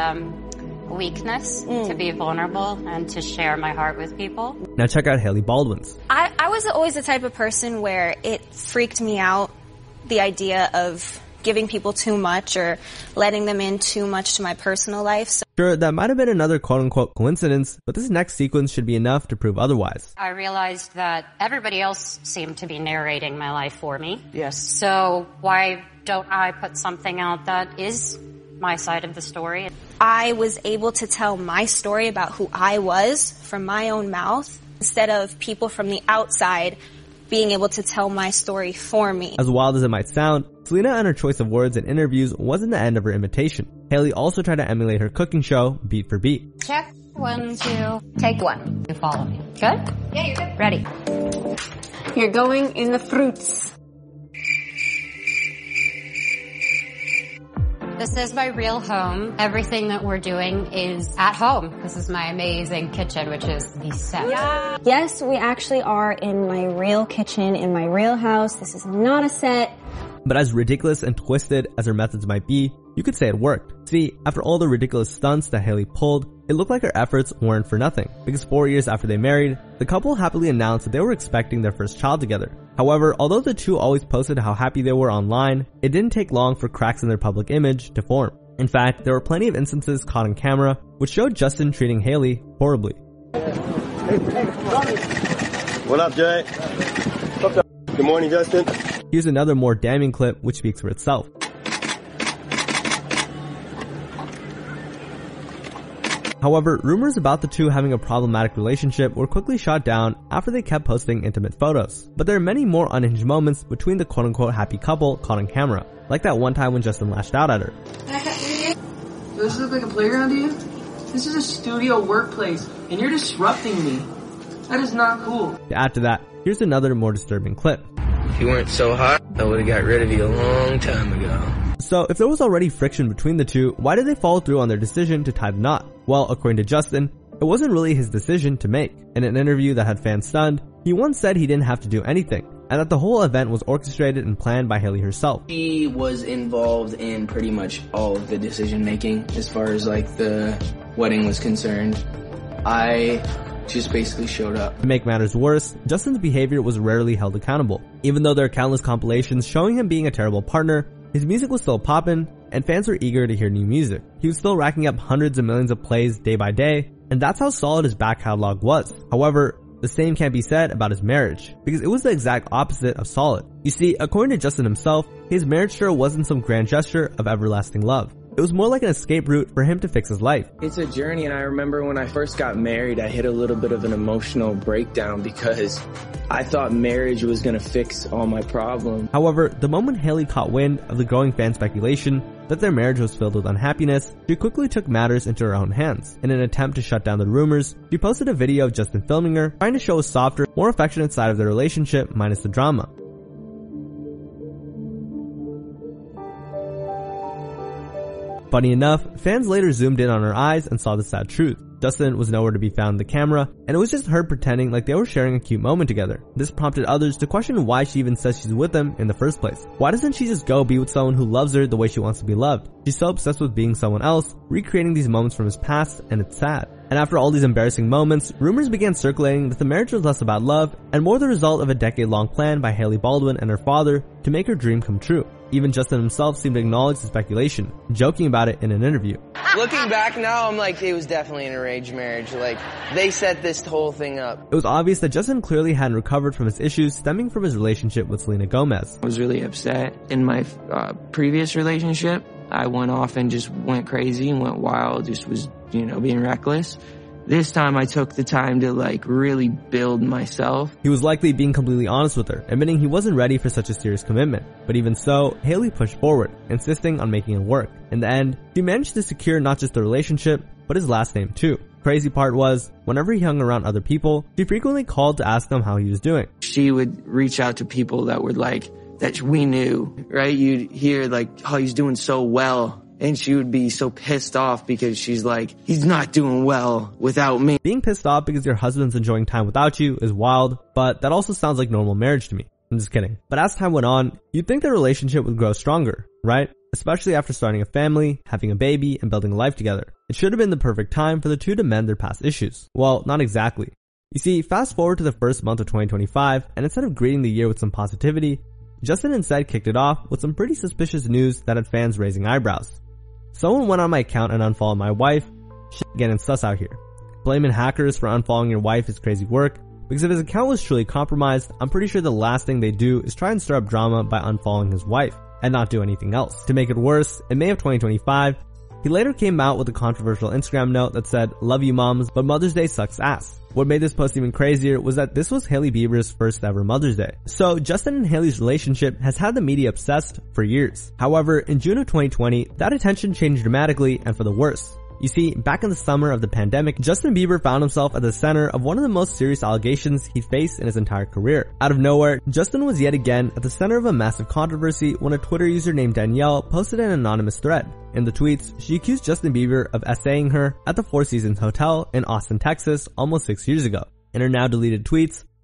weakness to be vulnerable and to share my heart with people. Now check out Hailey Baldwin's. I was always the type of person where it freaked me out, the idea of giving people too much or letting them in too much to my personal life. So sure, that might have been another quote-unquote coincidence, but this next sequence should be enough to prove otherwise. I realized that everybody else seemed to be narrating my life for me. Yes. So why don't I put something out that is my side of the story? I was able to tell my story about who I was from my own mouth instead of people from the outside being able to tell my story for me. As wild as it might sound, Selena and her choice of words and interviews wasn't the end of her imitation. Hailey also tried to emulate her cooking show, Beat for Beat. Check, 1, 2, take 1. You follow me. Good? Yeah, you're good. Ready. You're going in the fruits. This is my real home. Everything that we're doing is at home. This is my amazing kitchen, which is the set. Yeah. Yes, we actually are in my real kitchen, in my real house. This is not a set. But as ridiculous and twisted as her methods might be, you could say it worked. See, after all the ridiculous stunts that Hailey pulled, it looked like her efforts weren't for nothing, because 4 years after they married, the couple happily announced that they were expecting their first child together. However, although the two always posted how happy they were online, it didn't take long for cracks in their public image to form. In fact, there were plenty of instances caught on camera, which showed Justin treating Hailey horribly. What up, Jay? Good morning, Justin. Here's another more damning clip which speaks for itself. However, rumors about the two having a problematic relationship were quickly shot down after they kept posting intimate photos. But there are many more unhinged moments between the quote-unquote happy couple caught on camera, like that one time when Justin lashed out at her. Does this look like a playground to you? This is a studio workplace, and you're disrupting me. That is not cool. To add to that, here's another more disturbing clip. If you weren't so hot, I would have got rid of you a long time ago. So if there was already friction between the two, why did they follow through on their decision to tie the knot? Well, according to Justin, it wasn't really his decision to make. In an interview that had fans stunned, he once said he didn't have to do anything, and that the whole event was orchestrated and planned by Hailey herself. She was involved in pretty much all of the decision making as far as like the wedding was concerned. I just basically showed up. To make matters worse, Justin's behavior was rarely held accountable. Even though there are countless compilations showing him being a terrible partner, his music was still poppin', and fans were eager to hear new music. He was still racking up hundreds of millions of plays day by day, and that's how solid his back catalog was. However, the same can't be said about his marriage, because it was the exact opposite of solid. You see, according to Justin himself, his marriage sure wasn't some grand gesture of everlasting love. It was more like an escape route for him to fix his life. It's a journey, and I remember when I first got married, I hit a little bit of an emotional breakdown because I thought marriage was gonna fix all my problems. However, the moment Hailey caught wind of the growing fan speculation that their marriage was filled with unhappiness, she quickly took matters into her own hands. In an attempt to shut down the rumors, she posted a video of Justin filming her, trying to show a softer, more affectionate side of their relationship minus the drama. Funny enough, fans later zoomed in on her eyes and saw the sad truth. Justin was nowhere to be found in the camera, and it was just her pretending like they were sharing a cute moment together. This prompted others to question why she even says she's with him in the first place. Why doesn't she just go be with someone who loves her the way she wants to be loved? She's so obsessed with being someone else, recreating these moments from his past, and it's sad. And after all these embarrassing moments, rumors began circulating that the marriage was less about love and more the result of a decade-long plan by Hailey Baldwin and her father to make her dream come true. Even Justin himself seemed to acknowledge the speculation, joking about it in an interview. Looking back now, I'm like, it was definitely an arranged marriage. Like, they set this whole thing up. It was obvious that Justin clearly hadn't recovered from his issues stemming from his relationship with Selena Gomez. I was really upset. In my previous relationship, I went off and just went crazy and went wild, just was, being reckless. This time I took the time to really build myself. He was likely being completely honest with her, admitting he wasn't ready for such a serious commitment. But even so, Hailey pushed forward, insisting on making it work. In the end, she managed to secure not just the relationship, but his last name too. Crazy part was, whenever he hung around other people, she frequently called to ask them how he was doing. She would reach out to people that were that we knew, right? You'd hear oh, he's doing so well. And she would be so pissed off because she's like, he's not doing well without me. Being pissed off because your husband's enjoying time without you is wild, but that also sounds like normal marriage to me. I'm just kidding. But as time went on, you'd think their relationship would grow stronger, right? Especially after starting a family, having a baby, and building a life together. It should have been the perfect time for the two to mend their past issues. Well, not exactly. You see, fast forward to the first month of 2025, and instead of greeting the year with some positivity, Justin instead kicked it off with some pretty suspicious news that had fans raising eyebrows. Someone went on my account and unfollowed my wife. Shit getting sus out here. Blaming hackers for unfollowing your wife is crazy work, because if his account was truly compromised, I'm pretty sure the last thing they do is try and stir up drama by unfollowing his wife, and not do anything else. To make it worse, in May of 2025, he later came out with a controversial Instagram note that said, "Love you moms, but Mother's Day sucks ass." What made this post even crazier was that this was Hailey Bieber's first ever Mother's Day. So Justin and Hailey's relationship has had the media obsessed for years. However, in June of 2020, that attention changed dramatically and for the worse. You see, back in the summer of the pandemic, Justin Bieber found himself at the center of one of the most serious allegations he faced in his entire career. Out of nowhere, Justin was yet again at the center of a massive controversy when a Twitter user named Danielle posted an anonymous thread. In the tweets, she accused Justin Bieber of essaying her at the Four Seasons Hotel in Austin, Texas, almost 6 years ago. In her now deleted tweets,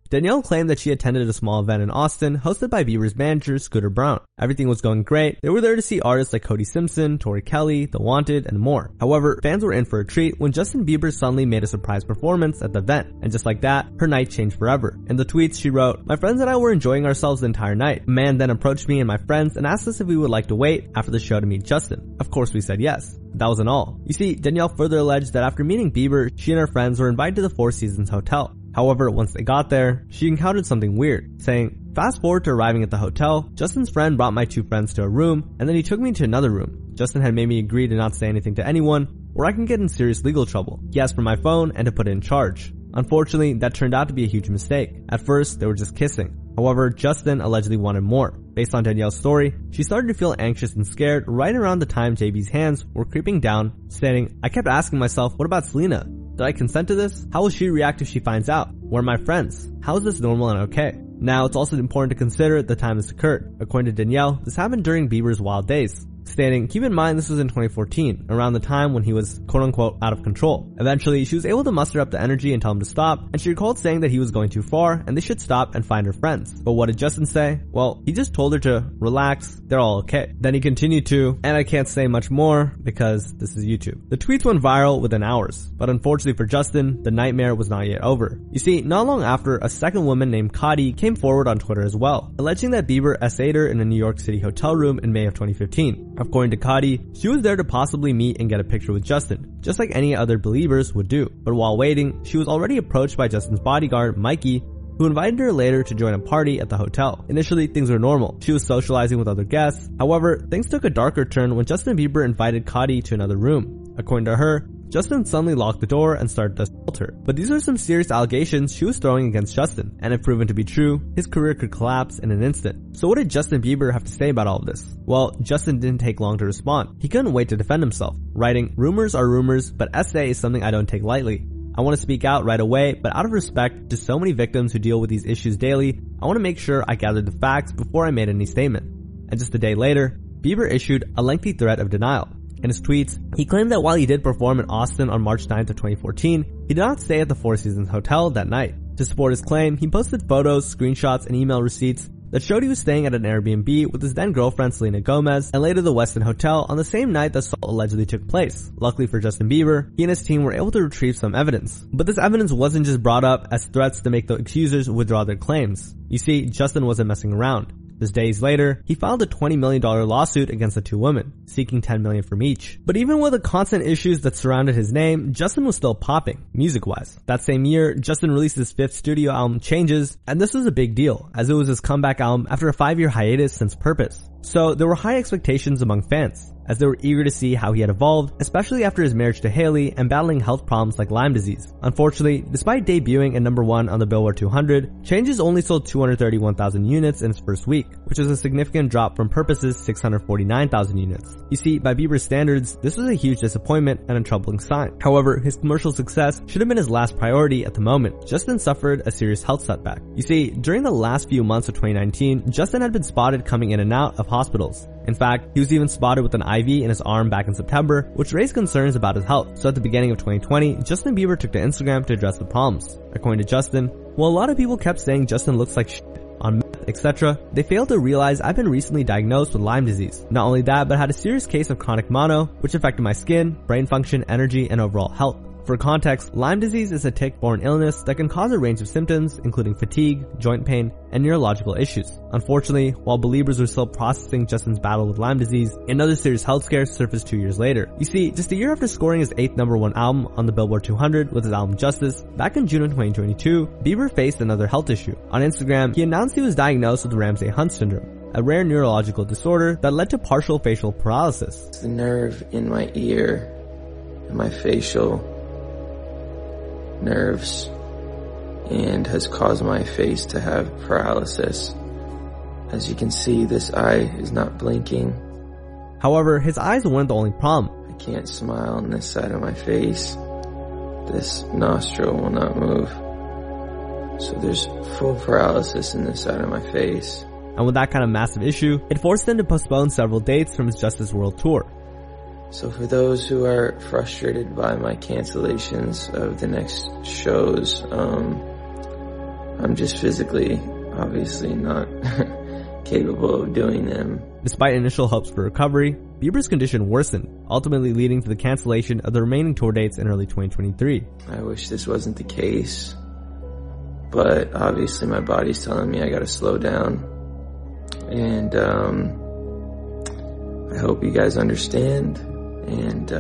Danielle claimed that she attended a small event in Austin hosted by Bieber's manager, Scooter Braun. Everything was going great. They were there to see artists like Cody Simpson, Tori Kelly, The Wanted, and more. However, fans were in for a treat when Justin Bieber suddenly made a surprise performance at the event. And just like that, her night changed forever. In the tweets, she wrote, "My friends and I were enjoying ourselves the entire night. A man then approached me and my friends and asked us if we would like to wait after the show to meet Justin. Of course we said yes. That wasn't all." You see, Danielle further alleged that after meeting Bieber, she and her friends were invited to the Four Seasons Hotel. However, once they got there, she encountered something weird, saying, "Fast forward to arriving at the hotel, Justin's friend brought my two friends to a room, and then he took me to another room. Justin had made me agree to not say anything to anyone, or I can get in serious legal trouble. He asked for my phone and to put it in charge. Unfortunately, that turned out to be a huge mistake. At first, they were just kissing. However, Justin allegedly wanted more. Based on Danielle's story, she started to feel anxious and scared right around the time JB's hands were creeping down, stating, "I kept asking myself, what about Selena? Did I consent to this? How will she react if she finds out? Where are my friends? How is this normal and okay?" Now, it's also important to consider the time this occurred. According to Danielle, this happened during Bieber's wild days, stating, "Keep in mind this was in 2014, around the time when he was quote-unquote out of control." Eventually, she was able to muster up the energy and tell him to stop, and she recalled saying that he was going too far and they should stop and find her friends. But what did Justin say? Well, he just told her to relax, they're all okay. Then he continued to, and I can't say much more because this is YouTube. The tweets went viral within hours, but unfortunately for Justin, the nightmare was not yet over. You see, not long after, a second woman named Kadi came forward on Twitter as well, alleging that Bieber essayed her in a New York City hotel room in May of 2015. According to Kadi, she was there to possibly meet and get a picture with Justin, just like any other believers would do. But while waiting, she was already approached by Justin's bodyguard, Mikey, who invited her later to join a party at the hotel. Initially, things were normal. She was socializing with other guests. However, things took a darker turn when Justin Bieber invited Kadi to another room. According to her, Justin suddenly locked the door and started to assault her. But these are some serious allegations she was throwing against Justin, and if proven to be true, his career could collapse in an instant. So what did Justin Bieber have to say about all of this? Well, Justin didn't take long to respond. He couldn't wait to defend himself, writing, "Rumors are rumors, but essay is something I don't take lightly. I want to speak out right away, but out of respect to so many victims who deal with these issues daily, I want to make sure I gathered the facts before I made any statement." And just a day later, Bieber issued a lengthy threat of denial. In his tweets, he claimed that while he did perform in Austin on March 9th of 2014, he did not stay at the Four Seasons Hotel that night. To support his claim, he posted photos, screenshots, and email receipts that showed he was staying at an Airbnb with his then girlfriend Selena Gomez and later the Westin Hotel on the same night the assault allegedly took place. Luckily for Justin Bieber, he and his team were able to retrieve some evidence. But this evidence wasn't just brought up as threats to make the accusers withdraw their claims. You see, Justin wasn't messing around. Just days later, he filed a $20 million lawsuit against the two women, seeking $10 million from each. But even with the constant issues that surrounded his name, Justin was still popping, music-wise. That same year, Justin released his fifth studio album, Changes, and this was a big deal, as it was his comeback album after a 5-year hiatus since Purpose. So there were high expectations among fans, as they were eager to see how he had evolved, especially after his marriage to Hailey and battling health problems like Lyme disease. Unfortunately, despite debuting at number 1 on the Billboard 200, Changes only sold 231,000 units in its first week, which was a significant drop from Purpose's 649,000 units. You see, by Bieber's standards, this was a huge disappointment and a troubling sign. However, his commercial success should have been his last priority at the moment. Justin suffered a serious health setback. You see, during the last few months of 2019, Justin had been spotted coming in and out of hospitals. In fact, he was even spotted with an IV in his arm back in September, which raised concerns about his health. So at the beginning of 2020, Justin Bieber took to Instagram to address the problems. According to Justin, while a lot of people kept saying Justin looks like shit on meth, etc., they failed to realize I've been recently diagnosed with Lyme disease. Not only that, but had a serious case of chronic mono, which affected my skin, brain function, energy, and overall health. For context, Lyme disease is a tick-borne illness that can cause a range of symptoms, including fatigue, joint pain, and neurological issues. Unfortunately, while believers were still processing Justin's battle with Lyme disease, another serious health scare surfaced 2 years later. You see, just a year after scoring his 8th number 1 album on the Billboard 200 with his album Justice, back in June of 2022, Bieber faced another health issue. On Instagram, he announced he was diagnosed with Ramsay-Hunt syndrome, a rare neurological disorder that led to partial facial paralysis. The nerve in my ear and my facial nerves and has caused my face to have paralysis. As you can see, this eye is not blinking. However, his eyes weren't the only problem. I can't smile on this side of my face. This nostril will not move. So there's full paralysis in this side of my face. And with that kind of massive issue, it forced him to postpone several dates from his Justice World Tour. So for those who are frustrated by my cancellations of the next shows, I'm just physically, obviously not capable of doing them. Despite initial hopes for recovery, Bieber's condition worsened, ultimately leading to the cancellation of the remaining tour dates in early 2023. I wish this wasn't the case, but obviously my body's telling me I gotta slow down. And I hope you guys understand, and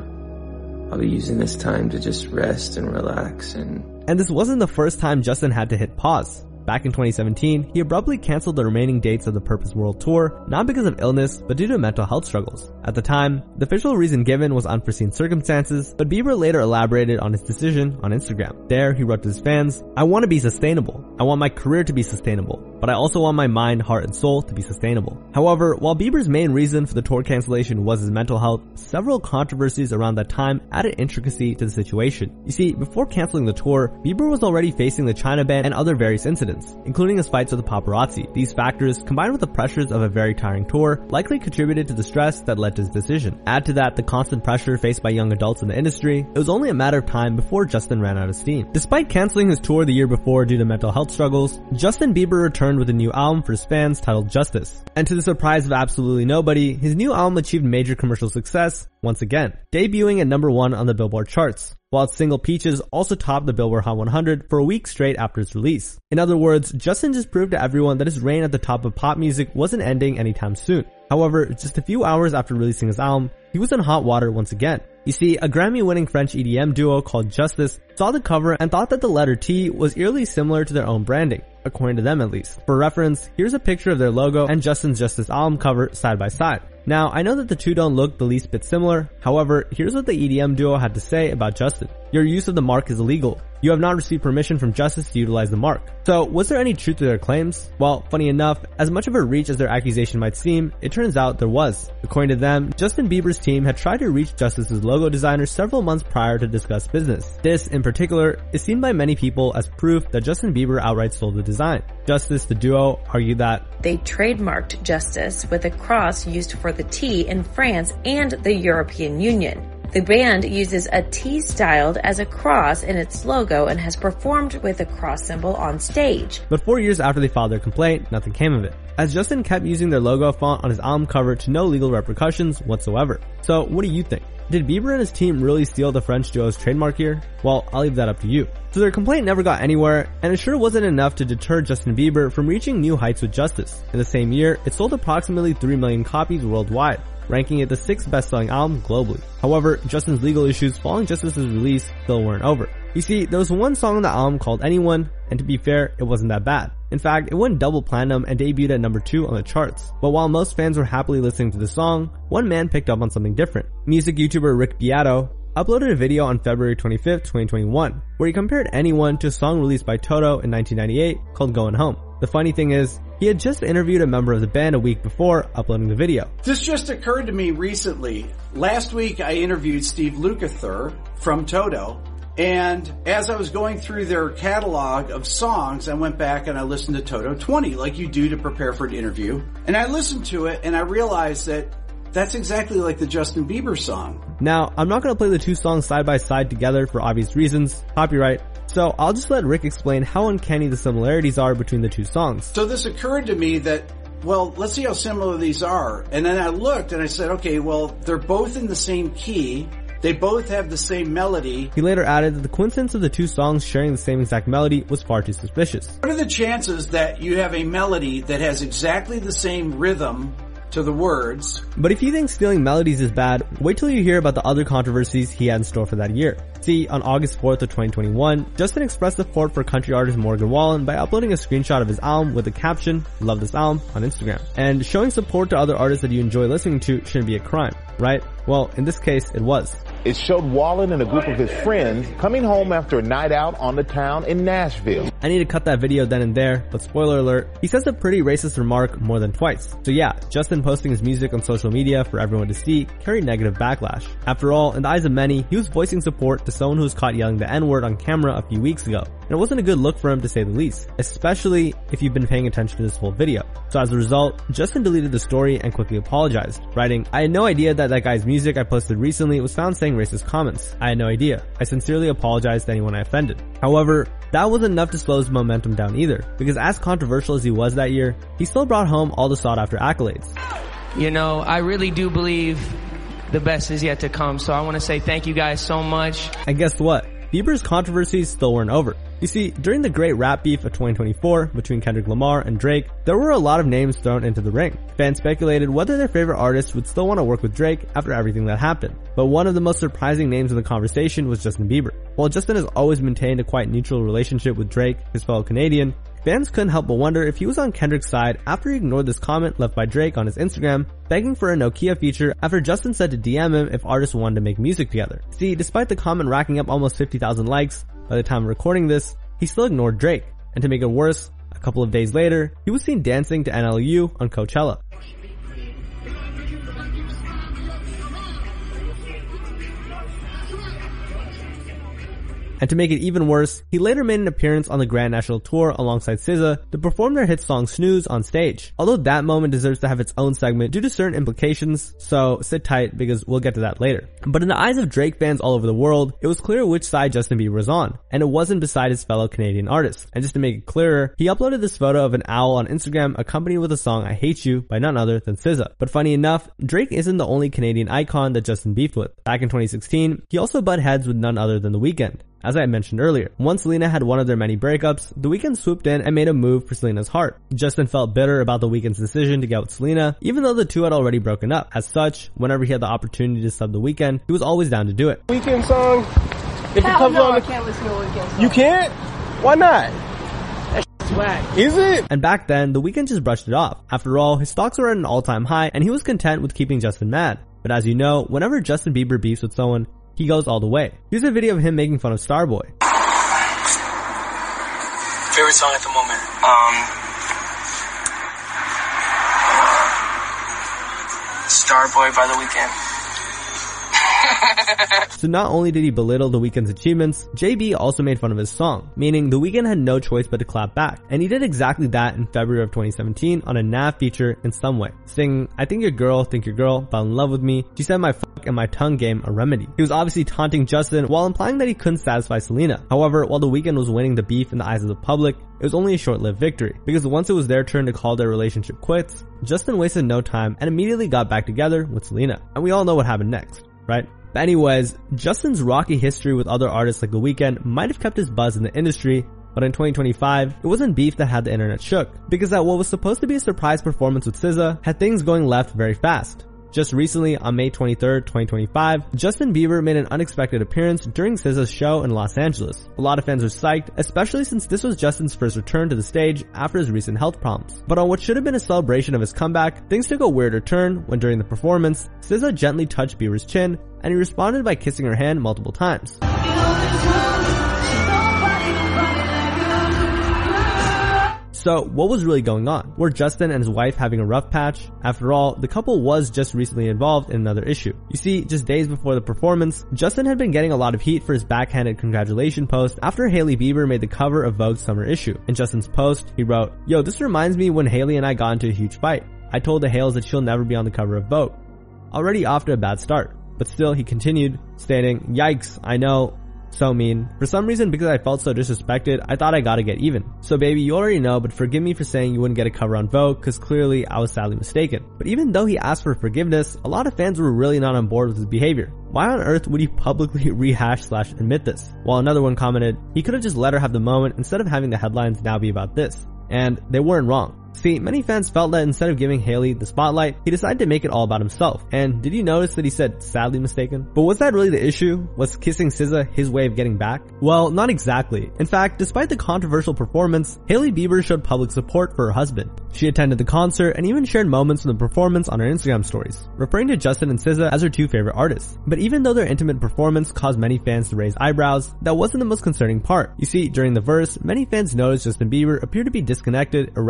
I'll be using this time to just rest and relax. And this wasn't the first time Justin had to hit pause. Back in 2017, he abruptly canceled the remaining dates of the Purpose World Tour, not because of illness, but due to mental health struggles. At the time, the official reason given was unforeseen circumstances, but Bieber later elaborated on his decision on Instagram. There, he wrote to his fans, "I want to be sustainable. I want my career to be sustainable, but I also want my mind, heart, and soul to be sustainable." However, while Bieber's main reason for the tour cancellation was his mental health, several controversies around that time added intricacy to the situation. You see, before canceling the tour, Bieber was already facing the China ban and other various incidents, including his fights with the paparazzi. These factors, combined with the pressures of a very tiring tour, likely contributed to the stress that led to his decision. Add to that the constant pressure faced by young adults in the industry, it was only a matter of time before Justin ran out of steam. Despite canceling his tour the year before due to mental health struggles, Justin Bieber returned with a new album for his fans titled Justice. And to the surprise of absolutely nobody, his new album achieved major commercial success once again, debuting at #1 on the Billboard charts, while its single Peaches also topped the Billboard Hot 100 for a week straight after its release. In other words, Justin just proved to everyone that his reign at the top of pop music wasn't ending anytime soon. However, just a few hours after releasing his album, he was in hot water once again. You see, a Grammy-winning French EDM duo called Justice saw the cover and thought that the letter T was eerily similar to their own branding, according to them at least. For reference, here's a picture of their logo and Justin's Justice album cover side by side. Now, I know that the two don't look the least bit similar, however, here's what the EDM duo had to say about Justin. "Your use of the mark is illegal. You have not received permission from Justice to utilize the mark." So, was there any truth to their claims? Well, funny enough, as much of a reach as their accusation might seem, it turns out there was. According to them, Justin Bieber's team had tried to reach Justice's logo designer several months prior to discuss business. This, in particular, is seen by many people as proof that Justin Bieber outright stole the design. Justice, the duo, argued that they trademarked Justice with a cross used for the T in France and the European Union. The band uses a T styled as a cross in its logo and has performed with a cross symbol on stage. But 4 years after they filed their complaint, nothing came of it, as Justin kept using their logo font on his album cover to no legal repercussions whatsoever. So what do you think? Did Bieber and his team really steal the French duo's trademark here? Well, I'll leave that up to you. So their complaint never got anywhere, and it sure wasn't enough to deter Justin Bieber from reaching new heights with Justice. In the same year, it sold approximately 3 million copies worldwide, ranking it the 6th best-selling album globally. However, Justin's legal issues following Justice's release still weren't over. You see, there was one song on the album called Anyone, and to be fair, it wasn't that bad. In fact, it went double platinum and debuted at #2 on the charts. But while most fans were happily listening to the song, one man picked up on something different. Music YouTuber Rick Beato uploaded a video on February 25th, 2021, where he compared Anyone to a song released by Toto in 1998 called Going Home. The funny thing is, he had just interviewed a member of the band a week before uploading the video. This just occurred to me recently. Last week I interviewed Steve Lukather from Toto, and as I was going through their catalog of songs, I went back and I listened to Toto 20 like you do to prepare for an interview. And I listened to it and I realized that that's exactly like the Justin Bieber song. Now, I'm not going to play the two songs side by side together for obvious reasons, copyright, so I'll just let Rick explain how uncanny the similarities are between the two songs. So this occurred to me that, well, let's see how similar these are. And then I looked and I said, okay, well, they're both in the same key. They both have the same melody. He later added that the coincidence of the two songs sharing the same exact melody was far too suspicious. What are the chances that you have a melody that has exactly the same rhythm to the words? But if you think stealing melodies is bad, wait till you hear about the other controversies he had in store for that year. See, on August 4th of 2021, Justin expressed support for country artist Morgan Wallen by uploading a screenshot of his album with the caption, "Love this album," on Instagram. And showing support to other artists that you enjoy listening to shouldn't be a crime, right? Well, in this case, it was. It showed Wallen and a group of his friends coming home after a night out on the town in Nashville. I need to cut that video then and there, but spoiler alert, he says a pretty racist remark more than twice. So yeah, Justin posting his music on social media for everyone to see carried negative backlash. After all, in the eyes of many, he was voicing support to someone who was caught yelling the N-word on camera a few weeks ago. and it wasn't a good look for him to say the least, especially if you've been paying attention to this whole video. So as a result, Justin deleted the story and quickly apologized, writing, "I had no idea that guy's music I posted recently was found saying racist comments. I had no idea. I sincerely apologize to anyone I offended." However, that wasn't enough to slow his momentum down either, because as controversial as he was that year, he still brought home all the sought after accolades. You know, I really do believe the best is yet to come, so I want to say thank you guys so much. And guess what? Bieber's controversies still weren't over. You see, during the great rap beef of 2024 between Kendrick Lamar and Drake, there were a lot of names thrown into the ring. Fans speculated whether their favorite artist would still want to work with Drake after everything that happened. But one of the most surprising names in the conversation was Justin Bieber. While Justin has always maintained a quite neutral relationship with Drake, his fellow Canadian, fans couldn't help but wonder if he was on Kendrick's side after he ignored this comment left by Drake on his Instagram, begging for a Nokia feature after Justin said to DM him if artists wanted to make music together. See, despite the comment racking up almost 50,000 likes by the time of recording this, he still ignored Drake. And to make it worse, a couple of days later, he was seen dancing to NLU on Coachella. And to make it even worse, he later made an appearance on the Grand National Tour alongside SZA to perform their hit song Snooze on stage. Although that moment deserves to have its own segment due to certain implications, so sit tight because we'll get to that later. But in the eyes of Drake fans all over the world, it was clear which side Justin Bieber was on, and it wasn't beside his fellow Canadian artists. And just to make it clearer, he uploaded this photo of an owl on Instagram accompanied with the song I Hate You by none other than SZA. But funny enough, Drake isn't the only Canadian icon that Justin beefed with. Back in 2016, he also butted heads with none other than The Weeknd. As I mentioned earlier, once Selena had one of their many breakups, The Weeknd swooped in and made a move for Selena's heart. Justin felt bitter about The Weeknd's decision to get with Selena, even though the two had already broken up. As such, whenever he had the opportunity to sub The Weeknd, he was always down to do it. Weeknd song? If it comes on, I can't listen to a Weeknd song. You can't? Why not? That's swag. Is it? And back then, The Weeknd just brushed it off. After all, his stocks were at an all-time high, and he was content with keeping Justin mad. But as you know, whenever Justin Bieber beefs with someone, he goes all the way. Here's a video of him making fun of Starboy. Favorite song at the moment? Starboy by The Weeknd. So not only did he belittle The Weeknd's achievements, JB also made fun of his song, meaning The Weeknd had no choice but to clap back. And he did exactly that in February of 2017 on a Nav feature in Some Way, singing, "I think your girl, fell in love with me. She said my fuck and my tongue game a remedy." He was obviously taunting Justin while implying that he couldn't satisfy Selena. However, while The Weeknd was winning the beef in the eyes of the public, it was only a short-lived victory, because once it was their turn to call their relationship quits, Justin wasted no time and immediately got back together with Selena. And we all know what happened next, right? But anyways, Justin's rocky history with other artists like The Weeknd might have kept his buzz in the industry, but in 2025, it wasn't beef that had the internet shook, because at what was supposed to be a surprise performance with SZA had things going left very fast. Just recently, on May 23rd, 2025, Justin Bieber made an unexpected appearance during SZA's show in Los Angeles. A lot of fans were psyched, especially since this was Justin's first return to the stage after his recent health problems. But on what should have been a celebration of his comeback, things took a weirder turn when during the performance, SZA gently touched Bieber's chin, and he responded by kissing her hand multiple times. So what was really going on? Were Justin and his wife having a rough patch? After all, the couple was just recently involved in another issue. You see, just days before the performance, Justin had been getting a lot of heat for his backhanded congratulation post after Hailey Bieber made the cover of Vogue's summer issue. In Justin's post, he wrote, "Yo, this reminds me when Hailey and I got into a huge fight. I told the Hales that she'll never be on the cover of Vogue." Already off to a bad start. But still, he continued, stating, "Yikes, I know. So mean. For some reason, because I felt so disrespected, I thought I gotta get even. So baby, you already know, but forgive me for saying you wouldn't get a cover on Vogue, cause clearly I was sadly mistaken." But even though he asked for forgiveness, a lot of fans were really not on board with his behavior. Why on earth would he publicly rehash/admit this? While another one commented, he could've just let her have the moment instead of having the headlines now be about this. And they weren't wrong. See, many fans felt that instead of giving Hailey the spotlight, he decided to make it all about himself. And did you notice that he said sadly mistaken? But was that really the issue? Was kissing SZA his way of getting back? Well, not exactly. In fact, despite the controversial performance, Hailey Bieber showed public support for her husband. She attended the concert and even shared moments from the performance on her Instagram stories, referring to Justin and SZA as her two favorite artists. But even though their intimate performance caused many fans to raise eyebrows, that wasn't the most concerning part. You see, during the verse, many fans noticed Justin Bieber appeared to be disconnected, erratic, and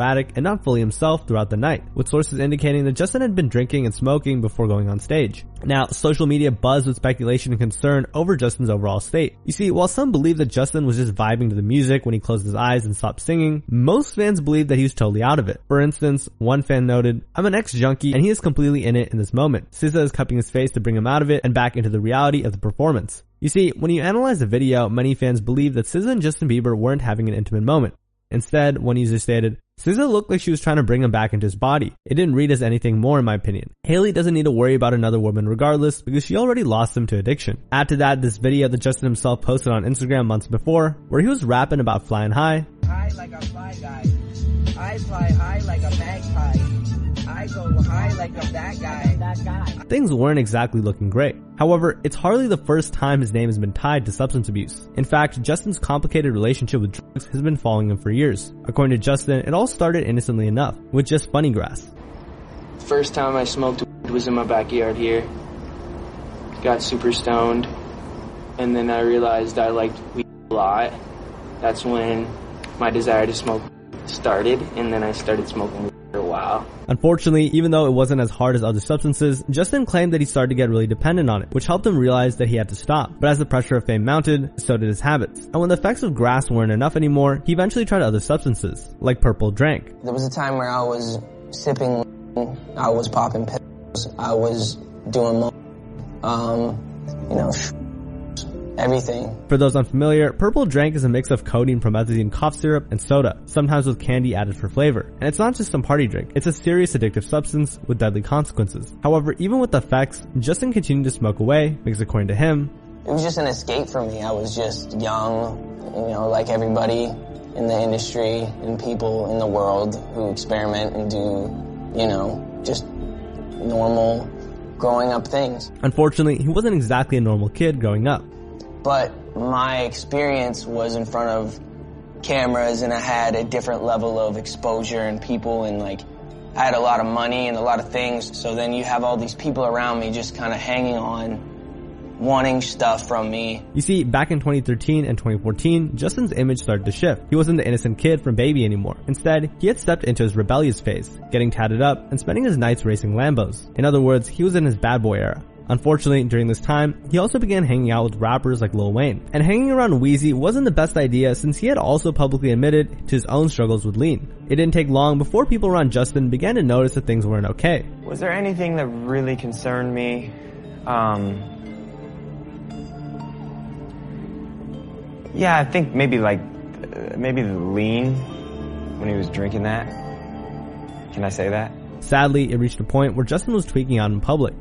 not fully himself throughout the night, with sources indicating that Justin had been drinking and smoking before going on stage. Now, social media buzzed with speculation and concern over Justin's overall state. You see, while some believe that Justin was just vibing to the music when he closed his eyes and stopped singing, most fans believe that he was totally out of it. For instance, one fan noted, "I'm an ex-junkie and he is completely in it in this moment. SZA is cupping his face to bring him out of it and back into the reality of the performance." You see, when you analyze the video, many fans believe that SZA and Justin Bieber weren't having an intimate moment. Instead, one user stated, "SZA looked like she was trying to bring him back into his body. It didn't read as anything more in my opinion. Hailey doesn't need to worry about another woman regardless because she already lost him to addiction." Add to that this video that Justin himself posted on Instagram months before, where he was rapping about flying high. High like a fly guy. I fly high like a magpie. I go high like I'm that guy. Things weren't exactly looking great. However, it's hardly the first time his name has been tied to substance abuse. In fact, Justin's complicated relationship with drugs has been following him for years. According to Justin, it all started innocently enough, with just funny grass. First time I smoked weed was in my backyard here. Got super stoned, and then I realized I liked weed a lot. That's when my desire to smoke started, and then I started smoking weed for a while. Unfortunately, even though it wasn't as hard as other substances, Justin claimed that he started to get really dependent on it, which helped him realize that he had to stop. But as the pressure of fame mounted, so did his habits. And when the effects of grass weren't enough anymore, he eventually tried other substances, like Purple Drank. There was a time where I was sipping, I was popping pills, I was doing everything. For those unfamiliar, Purple Drank is a mix of codeine, promethazine, cough syrup, and soda, sometimes with candy added for flavor. And it's not just some party drink, it's a serious addictive substance with deadly consequences. However, even with the effects, Justin continued to smoke away, because according to him, it was just an escape for me. I was just young, like everybody in the industry and people in the world who experiment and do, just normal growing up things. Unfortunately, he wasn't exactly a normal kid growing up. But my experience was in front of cameras and I had a different level of exposure and people and I had a lot of money and a lot of things. So then you have all these people around me just kind of hanging on, wanting stuff from me. You see, back in 2013 and 2014, Justin's image started to shift. He wasn't the innocent kid from Baby anymore. Instead, he had stepped into his rebellious phase, getting tatted up and spending his nights racing Lambos. In other words, he was in his bad boy era. Unfortunately, during this time, he also began hanging out with rappers like Lil Wayne. And hanging around Weezy wasn't the best idea since he had also publicly admitted to his own struggles with lean. It didn't take long before people around Justin began to notice that things weren't okay. Was there anything that really concerned me? Yeah, I think maybe the lean when he was drinking that. Can I say that? Sadly, it reached a point where Justin was tweaking out in public.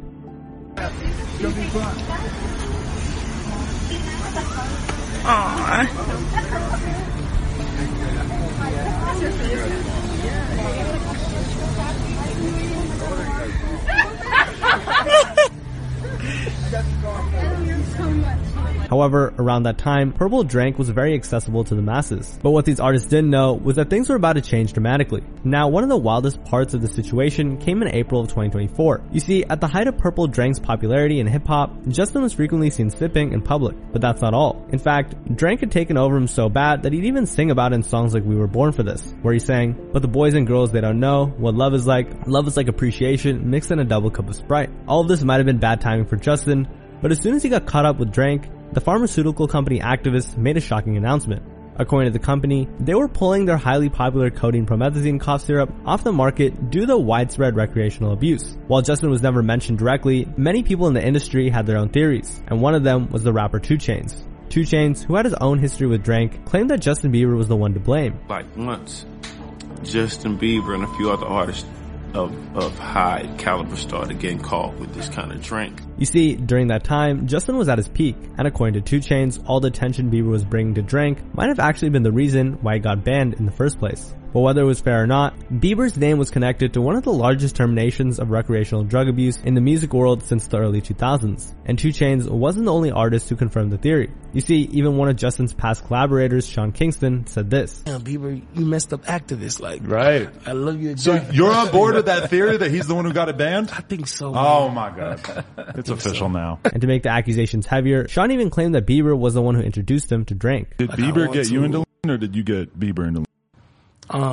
However, around that time, Purple Drank was very accessible to the masses. But what these artists didn't know was that things were about to change dramatically. Now, one of the wildest parts of the situation came in April of 2024. You see, at the height of Purple Drank's popularity in hip-hop, Justin was frequently seen sipping in public. But that's not all. In fact, Drank had taken over him so bad that he'd even sing about it in songs like We Were Born for This, where he sang, "But the boys and girls, they don't know what love is like appreciation mixed in a double cup of Sprite." All of this might have been bad timing for Justin, but as soon as he got caught up with Drank, the pharmaceutical company activists made a shocking announcement. According to the company, they were pulling their highly popular codeine promethazine cough syrup off the market due to the widespread recreational abuse. While Justin was never mentioned directly, many people in the industry had their own theories, and one of them was the rapper 2 Chainz. 2 Chainz, who had his own history with Drank, claimed that Justin Bieber was the one to blame. Once, Justin Bieber and a few other artists of high caliber started getting caught with this kind of drink. You see, during that time, Justin was at his peak, and according to 2 Chainz, all the attention Bieber was bringing to Drank might have actually been the reason why he got banned in the first place. But whether it was fair or not, Bieber's name was connected to one of the largest terminations of recreational drug abuse in the music world since the early 2000s. And 2 Chainz wasn't the only artist who confirmed the theory. You see, even one of Justin's past collaborators, Sean Kingston, said this. Damn, Bieber, you messed up activist. Right. I love you. So you're on board with that theory that he's the one who got it banned? I think so. Man. Oh my God. It's official now. And to make the accusations heavier, Sean even claimed that Bieber was the one who introduced him to Drank. Did Bieber get you into lean, or did you get Bieber into lean?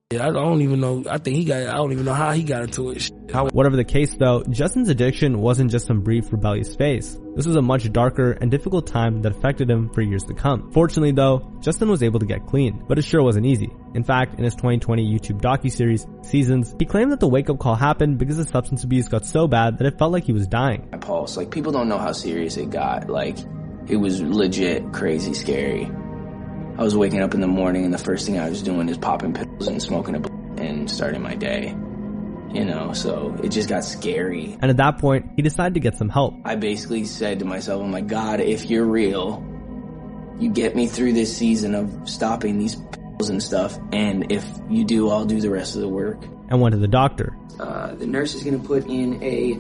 I don't even know. I don't even know how he got into it. Whatever the case though, Justin's addiction wasn't just some brief rebellious phase. This was a much darker and difficult time that affected him for years to come. Fortunately though, Justin was able to get clean, but it sure wasn't easy. In fact, in his 2020 YouTube docuseries, Seasons, he claimed that the wake-up call happened because his substance abuse got so bad that it felt like he was dying. My pulse, like, people don't know how serious it got. Like, it was legit crazy scary. I was waking up in the morning and the first thing I was doing is popping pills and smoking a blunt and starting my day. You know, so it just got scary. And at that point, he decided to get some help. I basically said to myself, oh my God, if you're real, you get me through this season of stopping these pills and stuff, and if you do, I'll do the rest of the work. And went to the doctor. The nurse is going to put in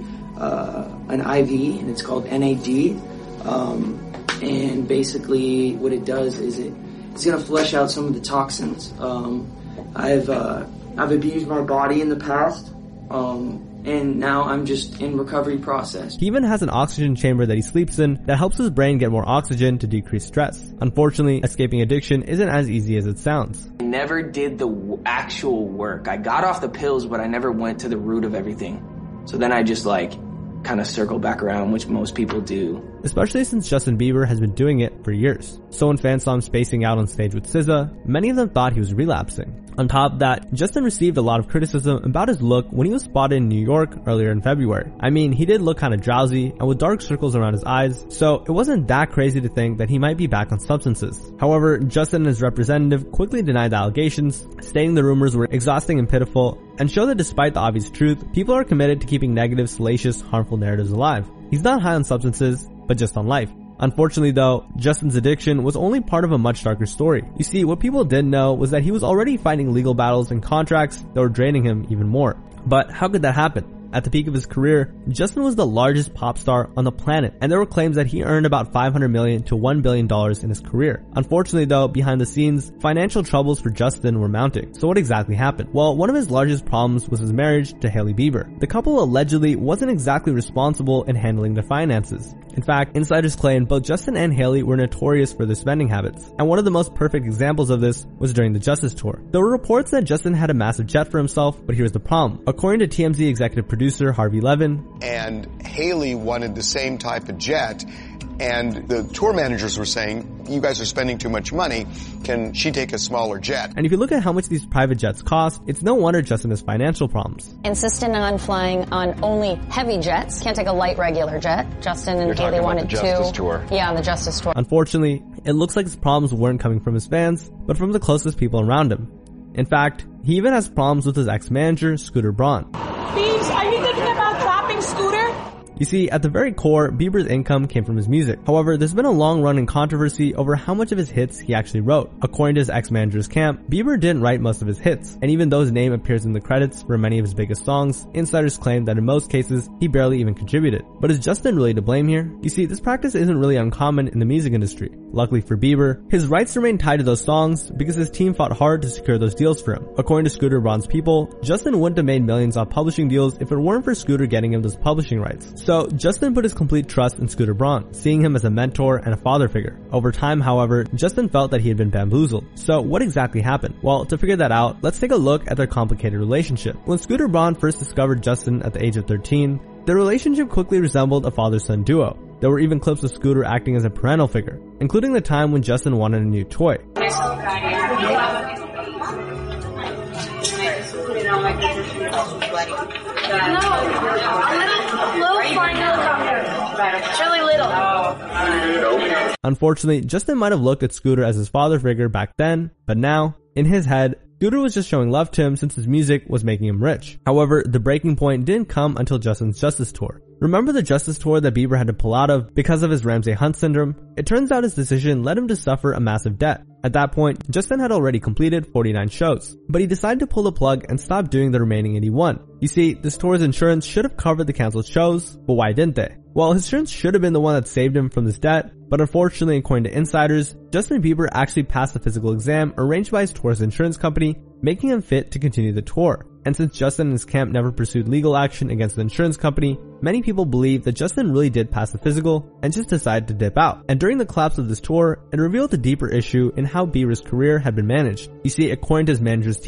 an IV, and it's called NAD. And basically what it does is it's going to flush out some of the toxins. I've abused my body in the past. And now I'm just in recovery process. He even has an oxygen chamber that he sleeps in that helps his brain get more oxygen to decrease stress. Unfortunately, escaping addiction isn't as easy as it sounds. I never did the actual work. I got off the pills, but I never went to the root of everything. So then I just kind of circle back around, which most people do. Especially since Justin Bieber has been doing it for years. So when fans saw him spacing out on stage with SZA, many of them thought he was relapsing. On top of that, Justin received a lot of criticism about his look when he was spotted in New York earlier in February. I mean, he did look kind of drowsy and with dark circles around his eyes, so it wasn't that crazy to think that he might be back on substances. However, Justin and his representative quickly denied the allegations, stating the rumors were exhausting and pitiful, and show that despite the obvious truth, people are committed to keeping negative, salacious, harmful narratives alive. He's not high on substances, but just on life. Unfortunately though, Justin's addiction was only part of a much darker story. You see, what people didn't know was that he was already fighting legal battles and contracts that were draining him even more. But how could that happen? At the peak of his career, Justin was the largest pop star on the planet, and there were claims that he earned about $500 million to $1 billion in his career. Unfortunately though, behind the scenes, financial troubles for Justin were mounting. So what exactly happened? Well, one of his largest problems was his marriage to Hailey Bieber. The couple allegedly wasn't exactly responsible in handling their finances. In fact, insiders claim both Justin and Hailey were notorious for their spending habits. And one of the most perfect examples of this was during the Justice Tour. There were reports that Justin had a massive jet for himself, but here's the problem. According to TMZ executive producer Harvey Levin, and Hailey wanted the same type of jet, and the tour managers were saying, you guys are spending too much money, can she take a smaller jet? And if you look at how much these private jets cost, it's no wonder Justin has financial problems. Insisting on flying on only heavy jets, can't take a light regular jet. Justin and Hailey wanted to. Yeah, on the Justice Tour. Unfortunately, it looks like his problems weren't coming from his fans, but from the closest people around him. In fact, he even has problems with his ex-manager, Scooter Braun. Beebs, are you thinking about dropping Scooter? You see, at the very core, Bieber's income came from his music. However, there's been a long-running controversy over how much of his hits he actually wrote. According to his ex-manager's camp, Bieber didn't write most of his hits, and even though his name appears in the credits for many of his biggest songs, insiders claim that in most cases, he barely even contributed. But is Justin really to blame here? You see, this practice isn't really uncommon in the music industry. Luckily for Bieber, his rights remain tied to those songs because his team fought hard to secure those deals for him. According to Scooter Braun's people, Justin wouldn't have made millions off publishing deals if it weren't for Scooter getting him those publishing rights. So, Justin put his complete trust in Scooter Braun, seeing him as a mentor and a father figure. Over time, however, Justin felt that he had been bamboozled. So what exactly happened? Well, to figure that out, let's take a look at their complicated relationship. When Scooter Braun first discovered Justin at the age of 13, their relationship quickly resembled a father-son duo. There were even clips of Scooter acting as a parental figure, including the time when Justin wanted a new toy. Unfortunately, Justin might have looked at Scooter as his father figure back then, but now, in his head, Scooter was just showing love to him since his music was making him rich. However, the breaking point didn't come until Justin's Justice Tour. Remember the Justice Tour that Bieber had to pull out of because of his Ramsay-Hunt syndrome? It turns out his decision led him to suffer a massive debt. At that point, Justin had already completed 49 shows, but he decided to pull the plug and stop doing the remaining 81. You see, this tour's insurance should have covered the canceled shows, but why didn't they? Well, his insurance should have been the one that saved him from this debt, but unfortunately, according to insiders, Justin Bieber actually passed the physical exam arranged by his tour's insurance company, making him fit to continue the tour. And since Justin and his camp never pursued legal action against the insurance company, many people believe that Justin really did pass the physical and just decided to dip out. And during the collapse of this tour, it revealed the deeper issue in how Bieber's career had been managed. You see, according to his manager's team,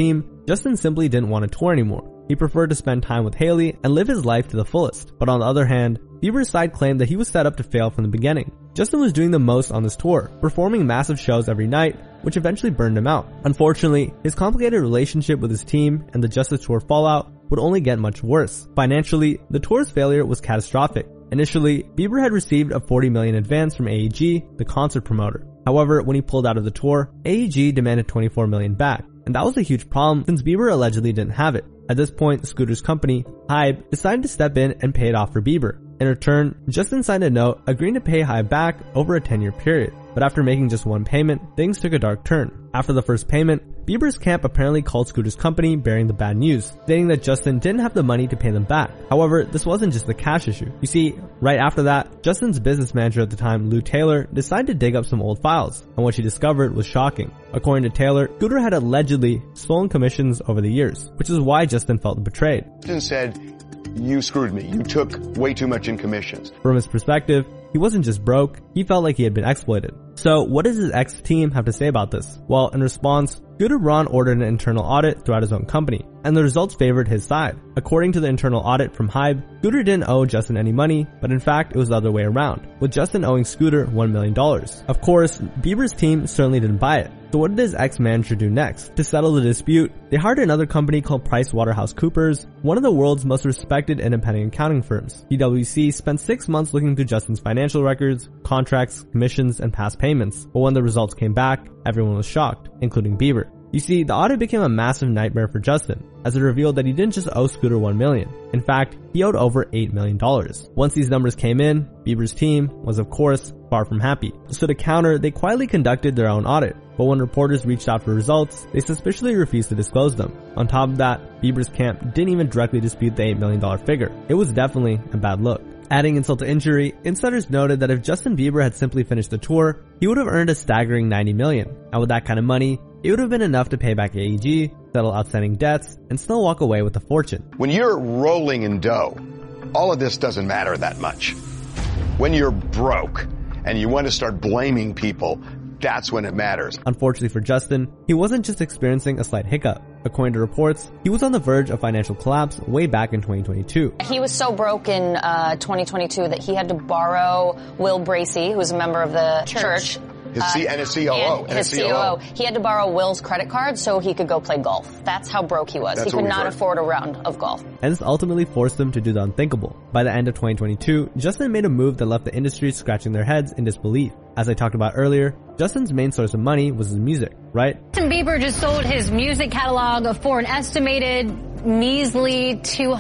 Justin simply didn't want to tour anymore. He preferred to spend time with Hailey and live his life to the fullest. But on the other hand, Bieber's side claimed that he was set up to fail from the beginning. Justin was doing the most on this tour, performing massive shows every night, which eventually burned him out. Unfortunately, his complicated relationship with his team and the Justice Tour fallout would only get much worse. Financially, the tour's failure was catastrophic. Initially, Bieber had received a $40 million advance from AEG, the concert promoter. However, when he pulled out of the tour, AEG demanded $24 million back. And that was a huge problem since Bieber allegedly didn't have it. At this point, Scooter's company, Hybe, decided to step in and pay it off for Bieber. In return, Justin signed a note agreeing to pay Hybe back over a 10-year period. But after making just one payment, things took a dark turn. After the first payment, Bieber's camp apparently called Scooter's company bearing the bad news, stating that Justin didn't have the money to pay them back. However, this wasn't just a cash issue. You see, right after that, Justin's business manager at the time, Lou Taylor, decided to dig up some old files, and what she discovered was shocking. According to Taylor, Scooter had allegedly stolen commissions over the years, which is why Justin felt betrayed. Justin said, "You screwed me. You took way too much in commissions." From his perspective, he wasn't just broke, he felt like he had been exploited. So what does his ex-team have to say about this? Well, in response, Scooter Braun ordered an internal audit throughout his own company, and the results favored his side. According to the internal audit from Hybe, Scooter didn't owe Justin any money, but in fact it was the other way around, with Justin owing Scooter $1 million. Of course, Bieber's team certainly didn't buy it. So what did his ex-manager do next? To settle the dispute, they hired another company called PricewaterhouseCoopers, one of the world's most respected independent accounting firms. PwC spent 6 months looking through Justin's financial records, contracts, commissions, and past payments. But when the results came back, everyone was shocked, including Bieber. You see, the audit became a massive nightmare for Justin, as it revealed that he didn't just owe Scooter $1 million. In fact, he owed over $8 million. Once these numbers came in, Bieber's team was, of course, far from happy. So to counter, they quietly conducted their own audit. But when reporters reached out for results, they suspiciously refused to disclose them. On top of that, Bieber's camp didn't even directly dispute the $8 million figure. It was definitely a bad look. Adding insult to injury, insiders noted that if Justin Bieber had simply finished the tour, he would have earned a staggering $90 million. And with that kind of money, it would have been enough to pay back AEG, settle outstanding debts, and still walk away with a fortune. When you're rolling in dough, all of this doesn't matter that much. When you're broke and you want to start blaming people, that's when it matters. Unfortunately for Justin, he wasn't just experiencing a slight hiccup. According to reports, he was on the verge of financial collapse way back in 2022. He was so broke in 2022 that he had to borrow Will Bracey, who was a member of the church. His COO. His COO. He had to borrow Will's credit card so he could go play golf. That's how broke he was. He could not afford a round of golf. And this ultimately forced him to do the unthinkable. By the end of 2022, Justin made a move that left the industry scratching their heads in disbelief. As I talked about earlier, Justin's main source of money was his music, right? Justin Bieber just sold his music catalog for an estimated measly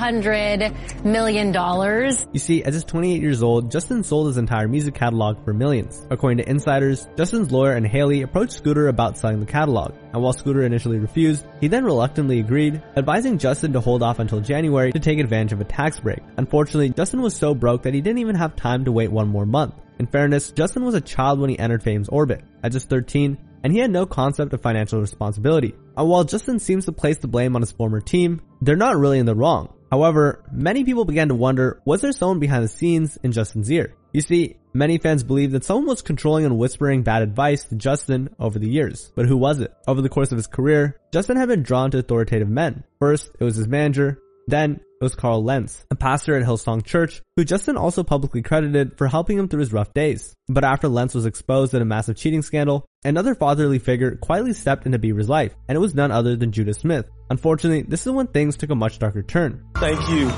$200 million. You see, at just 28 years old, Justin sold his entire music catalog for millions. According to insiders, Justin's lawyer and Hailey approached Scooter about selling the catalog, and while Scooter initially refused, he then reluctantly agreed, advising Justin to hold off until January to take advantage of a tax break. Unfortunately, Justin was so broke that he didn't even have time to wait one more month. In fairness, Justin was a child when he entered fame's orbit, at just 13, and he had no concept of financial responsibility. And while Justin seems to place the blame on his former team, they're not really in the wrong. However, many people began to wonder, was there someone behind the scenes in Justin's ear? You see, many fans believe that someone was controlling and whispering bad advice to Justin over the years. But who was it? Over the course of his career, Justin had been drawn to authoritative men. First, it was his manager. Then, it was Carl Lentz, a pastor at Hillsong Church, who Justin also publicly credited for helping him through his rough days. But after Lentz was exposed in a massive cheating scandal, another fatherly figure quietly stepped into Bieber's life, and it was none other than Judah Smith. Unfortunately, this is when things took a much darker turn. Thank you,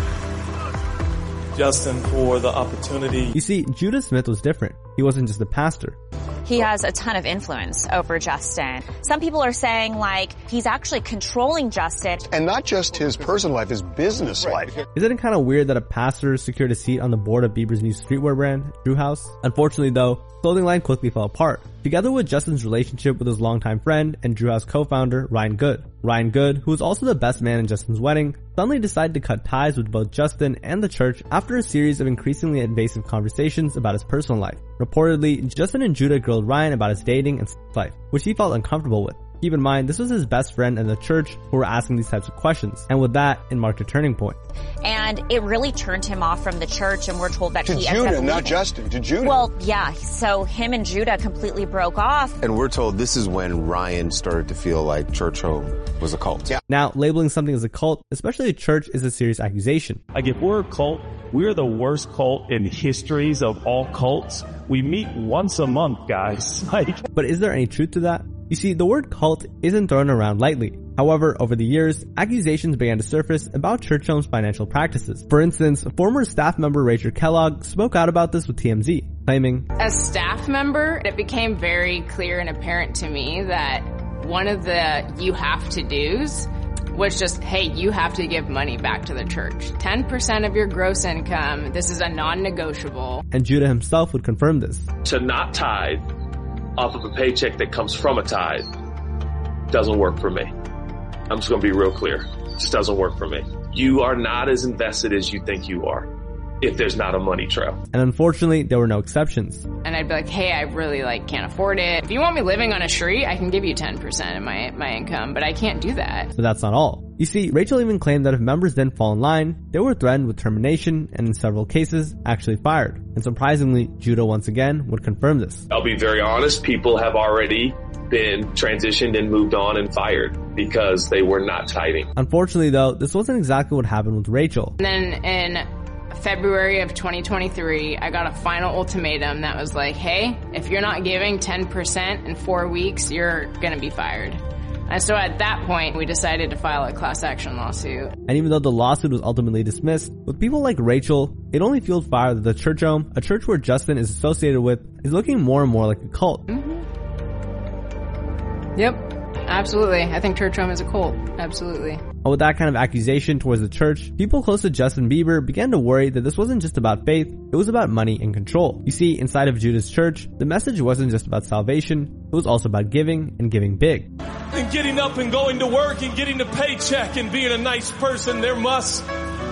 Justin, for the opportunity. You see, Judah Smith was different. He wasn't just a pastor. He has a ton of influence over Justin. Some people are saying, like, he's actually controlling Justin. And not just his personal life, his business life. Isn't it kind of weird that a pastor secured a seat on the board of Bieber's new streetwear brand, Drew House? Unfortunately though, clothing line quickly fell apart, together with Justin's relationship with his longtime friend and Drew House co-founder, Ryan Good. Ryan Good, who was also the best man in Justin's wedding, suddenly decided to cut ties with both Justin and the church after a series of increasingly invasive conversations about his personal life. Reportedly, Justin and Judah grilled Ryan about his dating and sex life, which he felt uncomfortable with. Keep in mind, this was his best friend and the church who were asking these types of questions. And with that, it marked a turning point. And it really turned him off from the church, and we're told that he ended up leaving. Not Justin, to Judah. Well, yeah, so him and Judah completely broke off. And we're told this is when Ryan started to feel like Church Home was a cult. Yeah. Now, labeling something as a cult, especially a church, is a serious accusation. Like, if we're a cult, we're the worst cult in histories of all cults. We meet once a month, guys. But is there any truth to that? You see, the word cult isn't thrown around lightly. However, over the years, accusations began to surface about Church Home's financial practices. For instance, former staff member Rachel Kellogg spoke out about this with TMZ, claiming, as staff member, it became very clear and apparent to me that one of the you have to do's was just, hey, you have to give money back to the church. 10% of your gross income, this is a non-negotiable. And Judah himself would confirm this. To not tithe off of a paycheck that comes from a tithe doesn't work for me. I'm just going to be real clear. It just doesn't work for me. You are not as invested as you think you are if there's not a money trail. And unfortunately, there were no exceptions. And I'd be like, hey, I really can't afford it. If you want me living on a street, I can give you 10% of my income, but I can't do that. But that's not all. You see, Rachel even claimed that if members didn't fall in line, they were threatened with termination and in several cases, actually fired. And surprisingly, Judah once again would confirm this. I'll be very honest, people have already been transitioned and moved on and fired because they were not tithing. Unfortunately though, this wasn't exactly what happened with Rachel. And then in February of 2023, I got a final ultimatum that was like, hey, if you're not giving 10% in 4 weeks, you're gonna be fired. And so at that point, we decided to file a class action lawsuit. And even though the lawsuit was ultimately dismissed, with people like Rachel, it only fueled fire that the Church Home, a church where Justin is associated with, is looking more and more like a cult. Yep, absolutely. I think Church Home is a cult. Absolutely. And with that kind of accusation towards the church, people close to Justin Bieber began to worry that this wasn't just about faith, it was about money and control. You see, inside of Judah's church, the message wasn't just about salvation, it was also about giving and giving big. And getting up and going to work and getting a paycheck and being a nice person, there must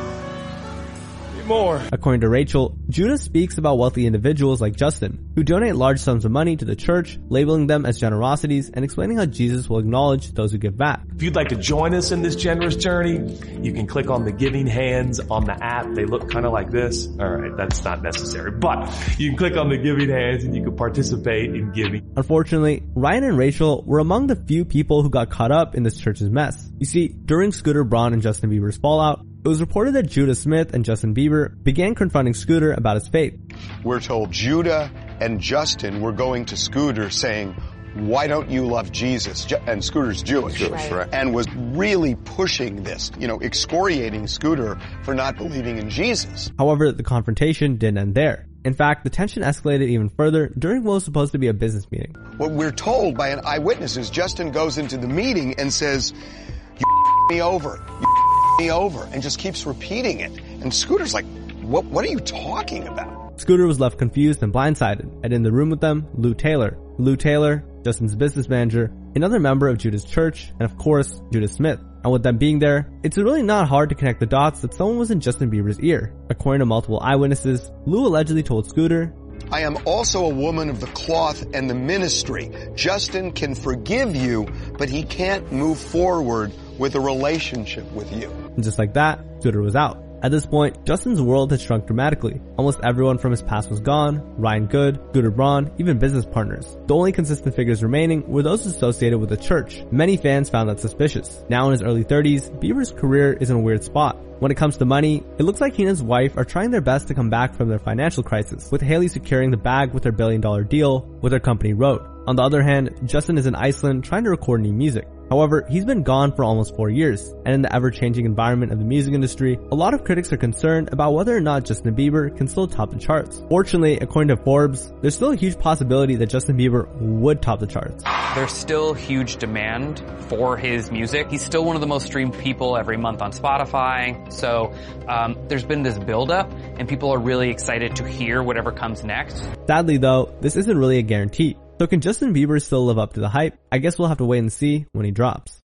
be more. According to Rachel, Judah speaks about wealthy individuals like Justin, who donate large sums of money to the church, labeling them as generosities and explaining how Jesus will acknowledge those who give back. If you'd like to join us in this generous journey, you can click on the giving hands on the app. They look kind of like this. All right, that's not necessary, but you can click on the giving hands and you can participate in giving. Unfortunately, Ryan and Rachel were among the few people who got caught up in this church's mess. You see, during Scooter Braun and Justin Bieber's fallout, it was reported that Judah Smith and Justin Bieber began confronting Scooter about his faith. We're told Judah and Justin were going to Scooter saying, why don't you love Jesus? And Scooter's Jewish. Right. And was really pushing this, excoriating Scooter for not believing in Jesus. However, the confrontation didn't end there. In fact, the tension escalated even further during what was supposed to be a business meeting. What we're told by an eyewitness is Justin goes into the meeting and says, you me over, me over, and just keeps repeating it. And Scooter's like, what are you talking about? Scooter was left confused and blindsided, and in the room with them, Lou Taylor. Lou Taylor, Justin's business manager, another member of Judah's church, and of course, Judah Smith. And with them being there, it's really not hard to connect the dots that someone was in Justin Bieber's ear. According to multiple eyewitnesses, Lou allegedly told Scooter, I am also a woman of the cloth and the ministry. Justin can forgive you, but he can't move forward with a relationship with you. And just like that, Scooter was out. At this point, Justin's world had shrunk dramatically. Almost everyone from his past was gone, Ryan Good, Scooter Braun, even business partners. The only consistent figures remaining were those associated with the church. Many fans found that suspicious. Now in his early 30s, Bieber's career is in a weird spot. When it comes to money, it looks like he and his wife are trying their best to come back from their financial crisis, with Hailey securing the bag with her billion-dollar deal with her company Rode. On the other hand, Justin is in Iceland trying to record new music. However, he's been gone for almost 4 years, and in the ever-changing environment of the music industry, a lot of critics are concerned about whether or not Justin Bieber can still top the charts. Fortunately, according to Forbes, there's still a huge possibility that Justin Bieber would top the charts. There's still huge demand for his music. He's still one of the most streamed people every month on Spotify. So there's been this buildup, and people are really excited to hear whatever comes next. Sadly though, this isn't really a guarantee. So can Justin Bieber still live up to the hype? I guess we'll have to wait and see when he drops.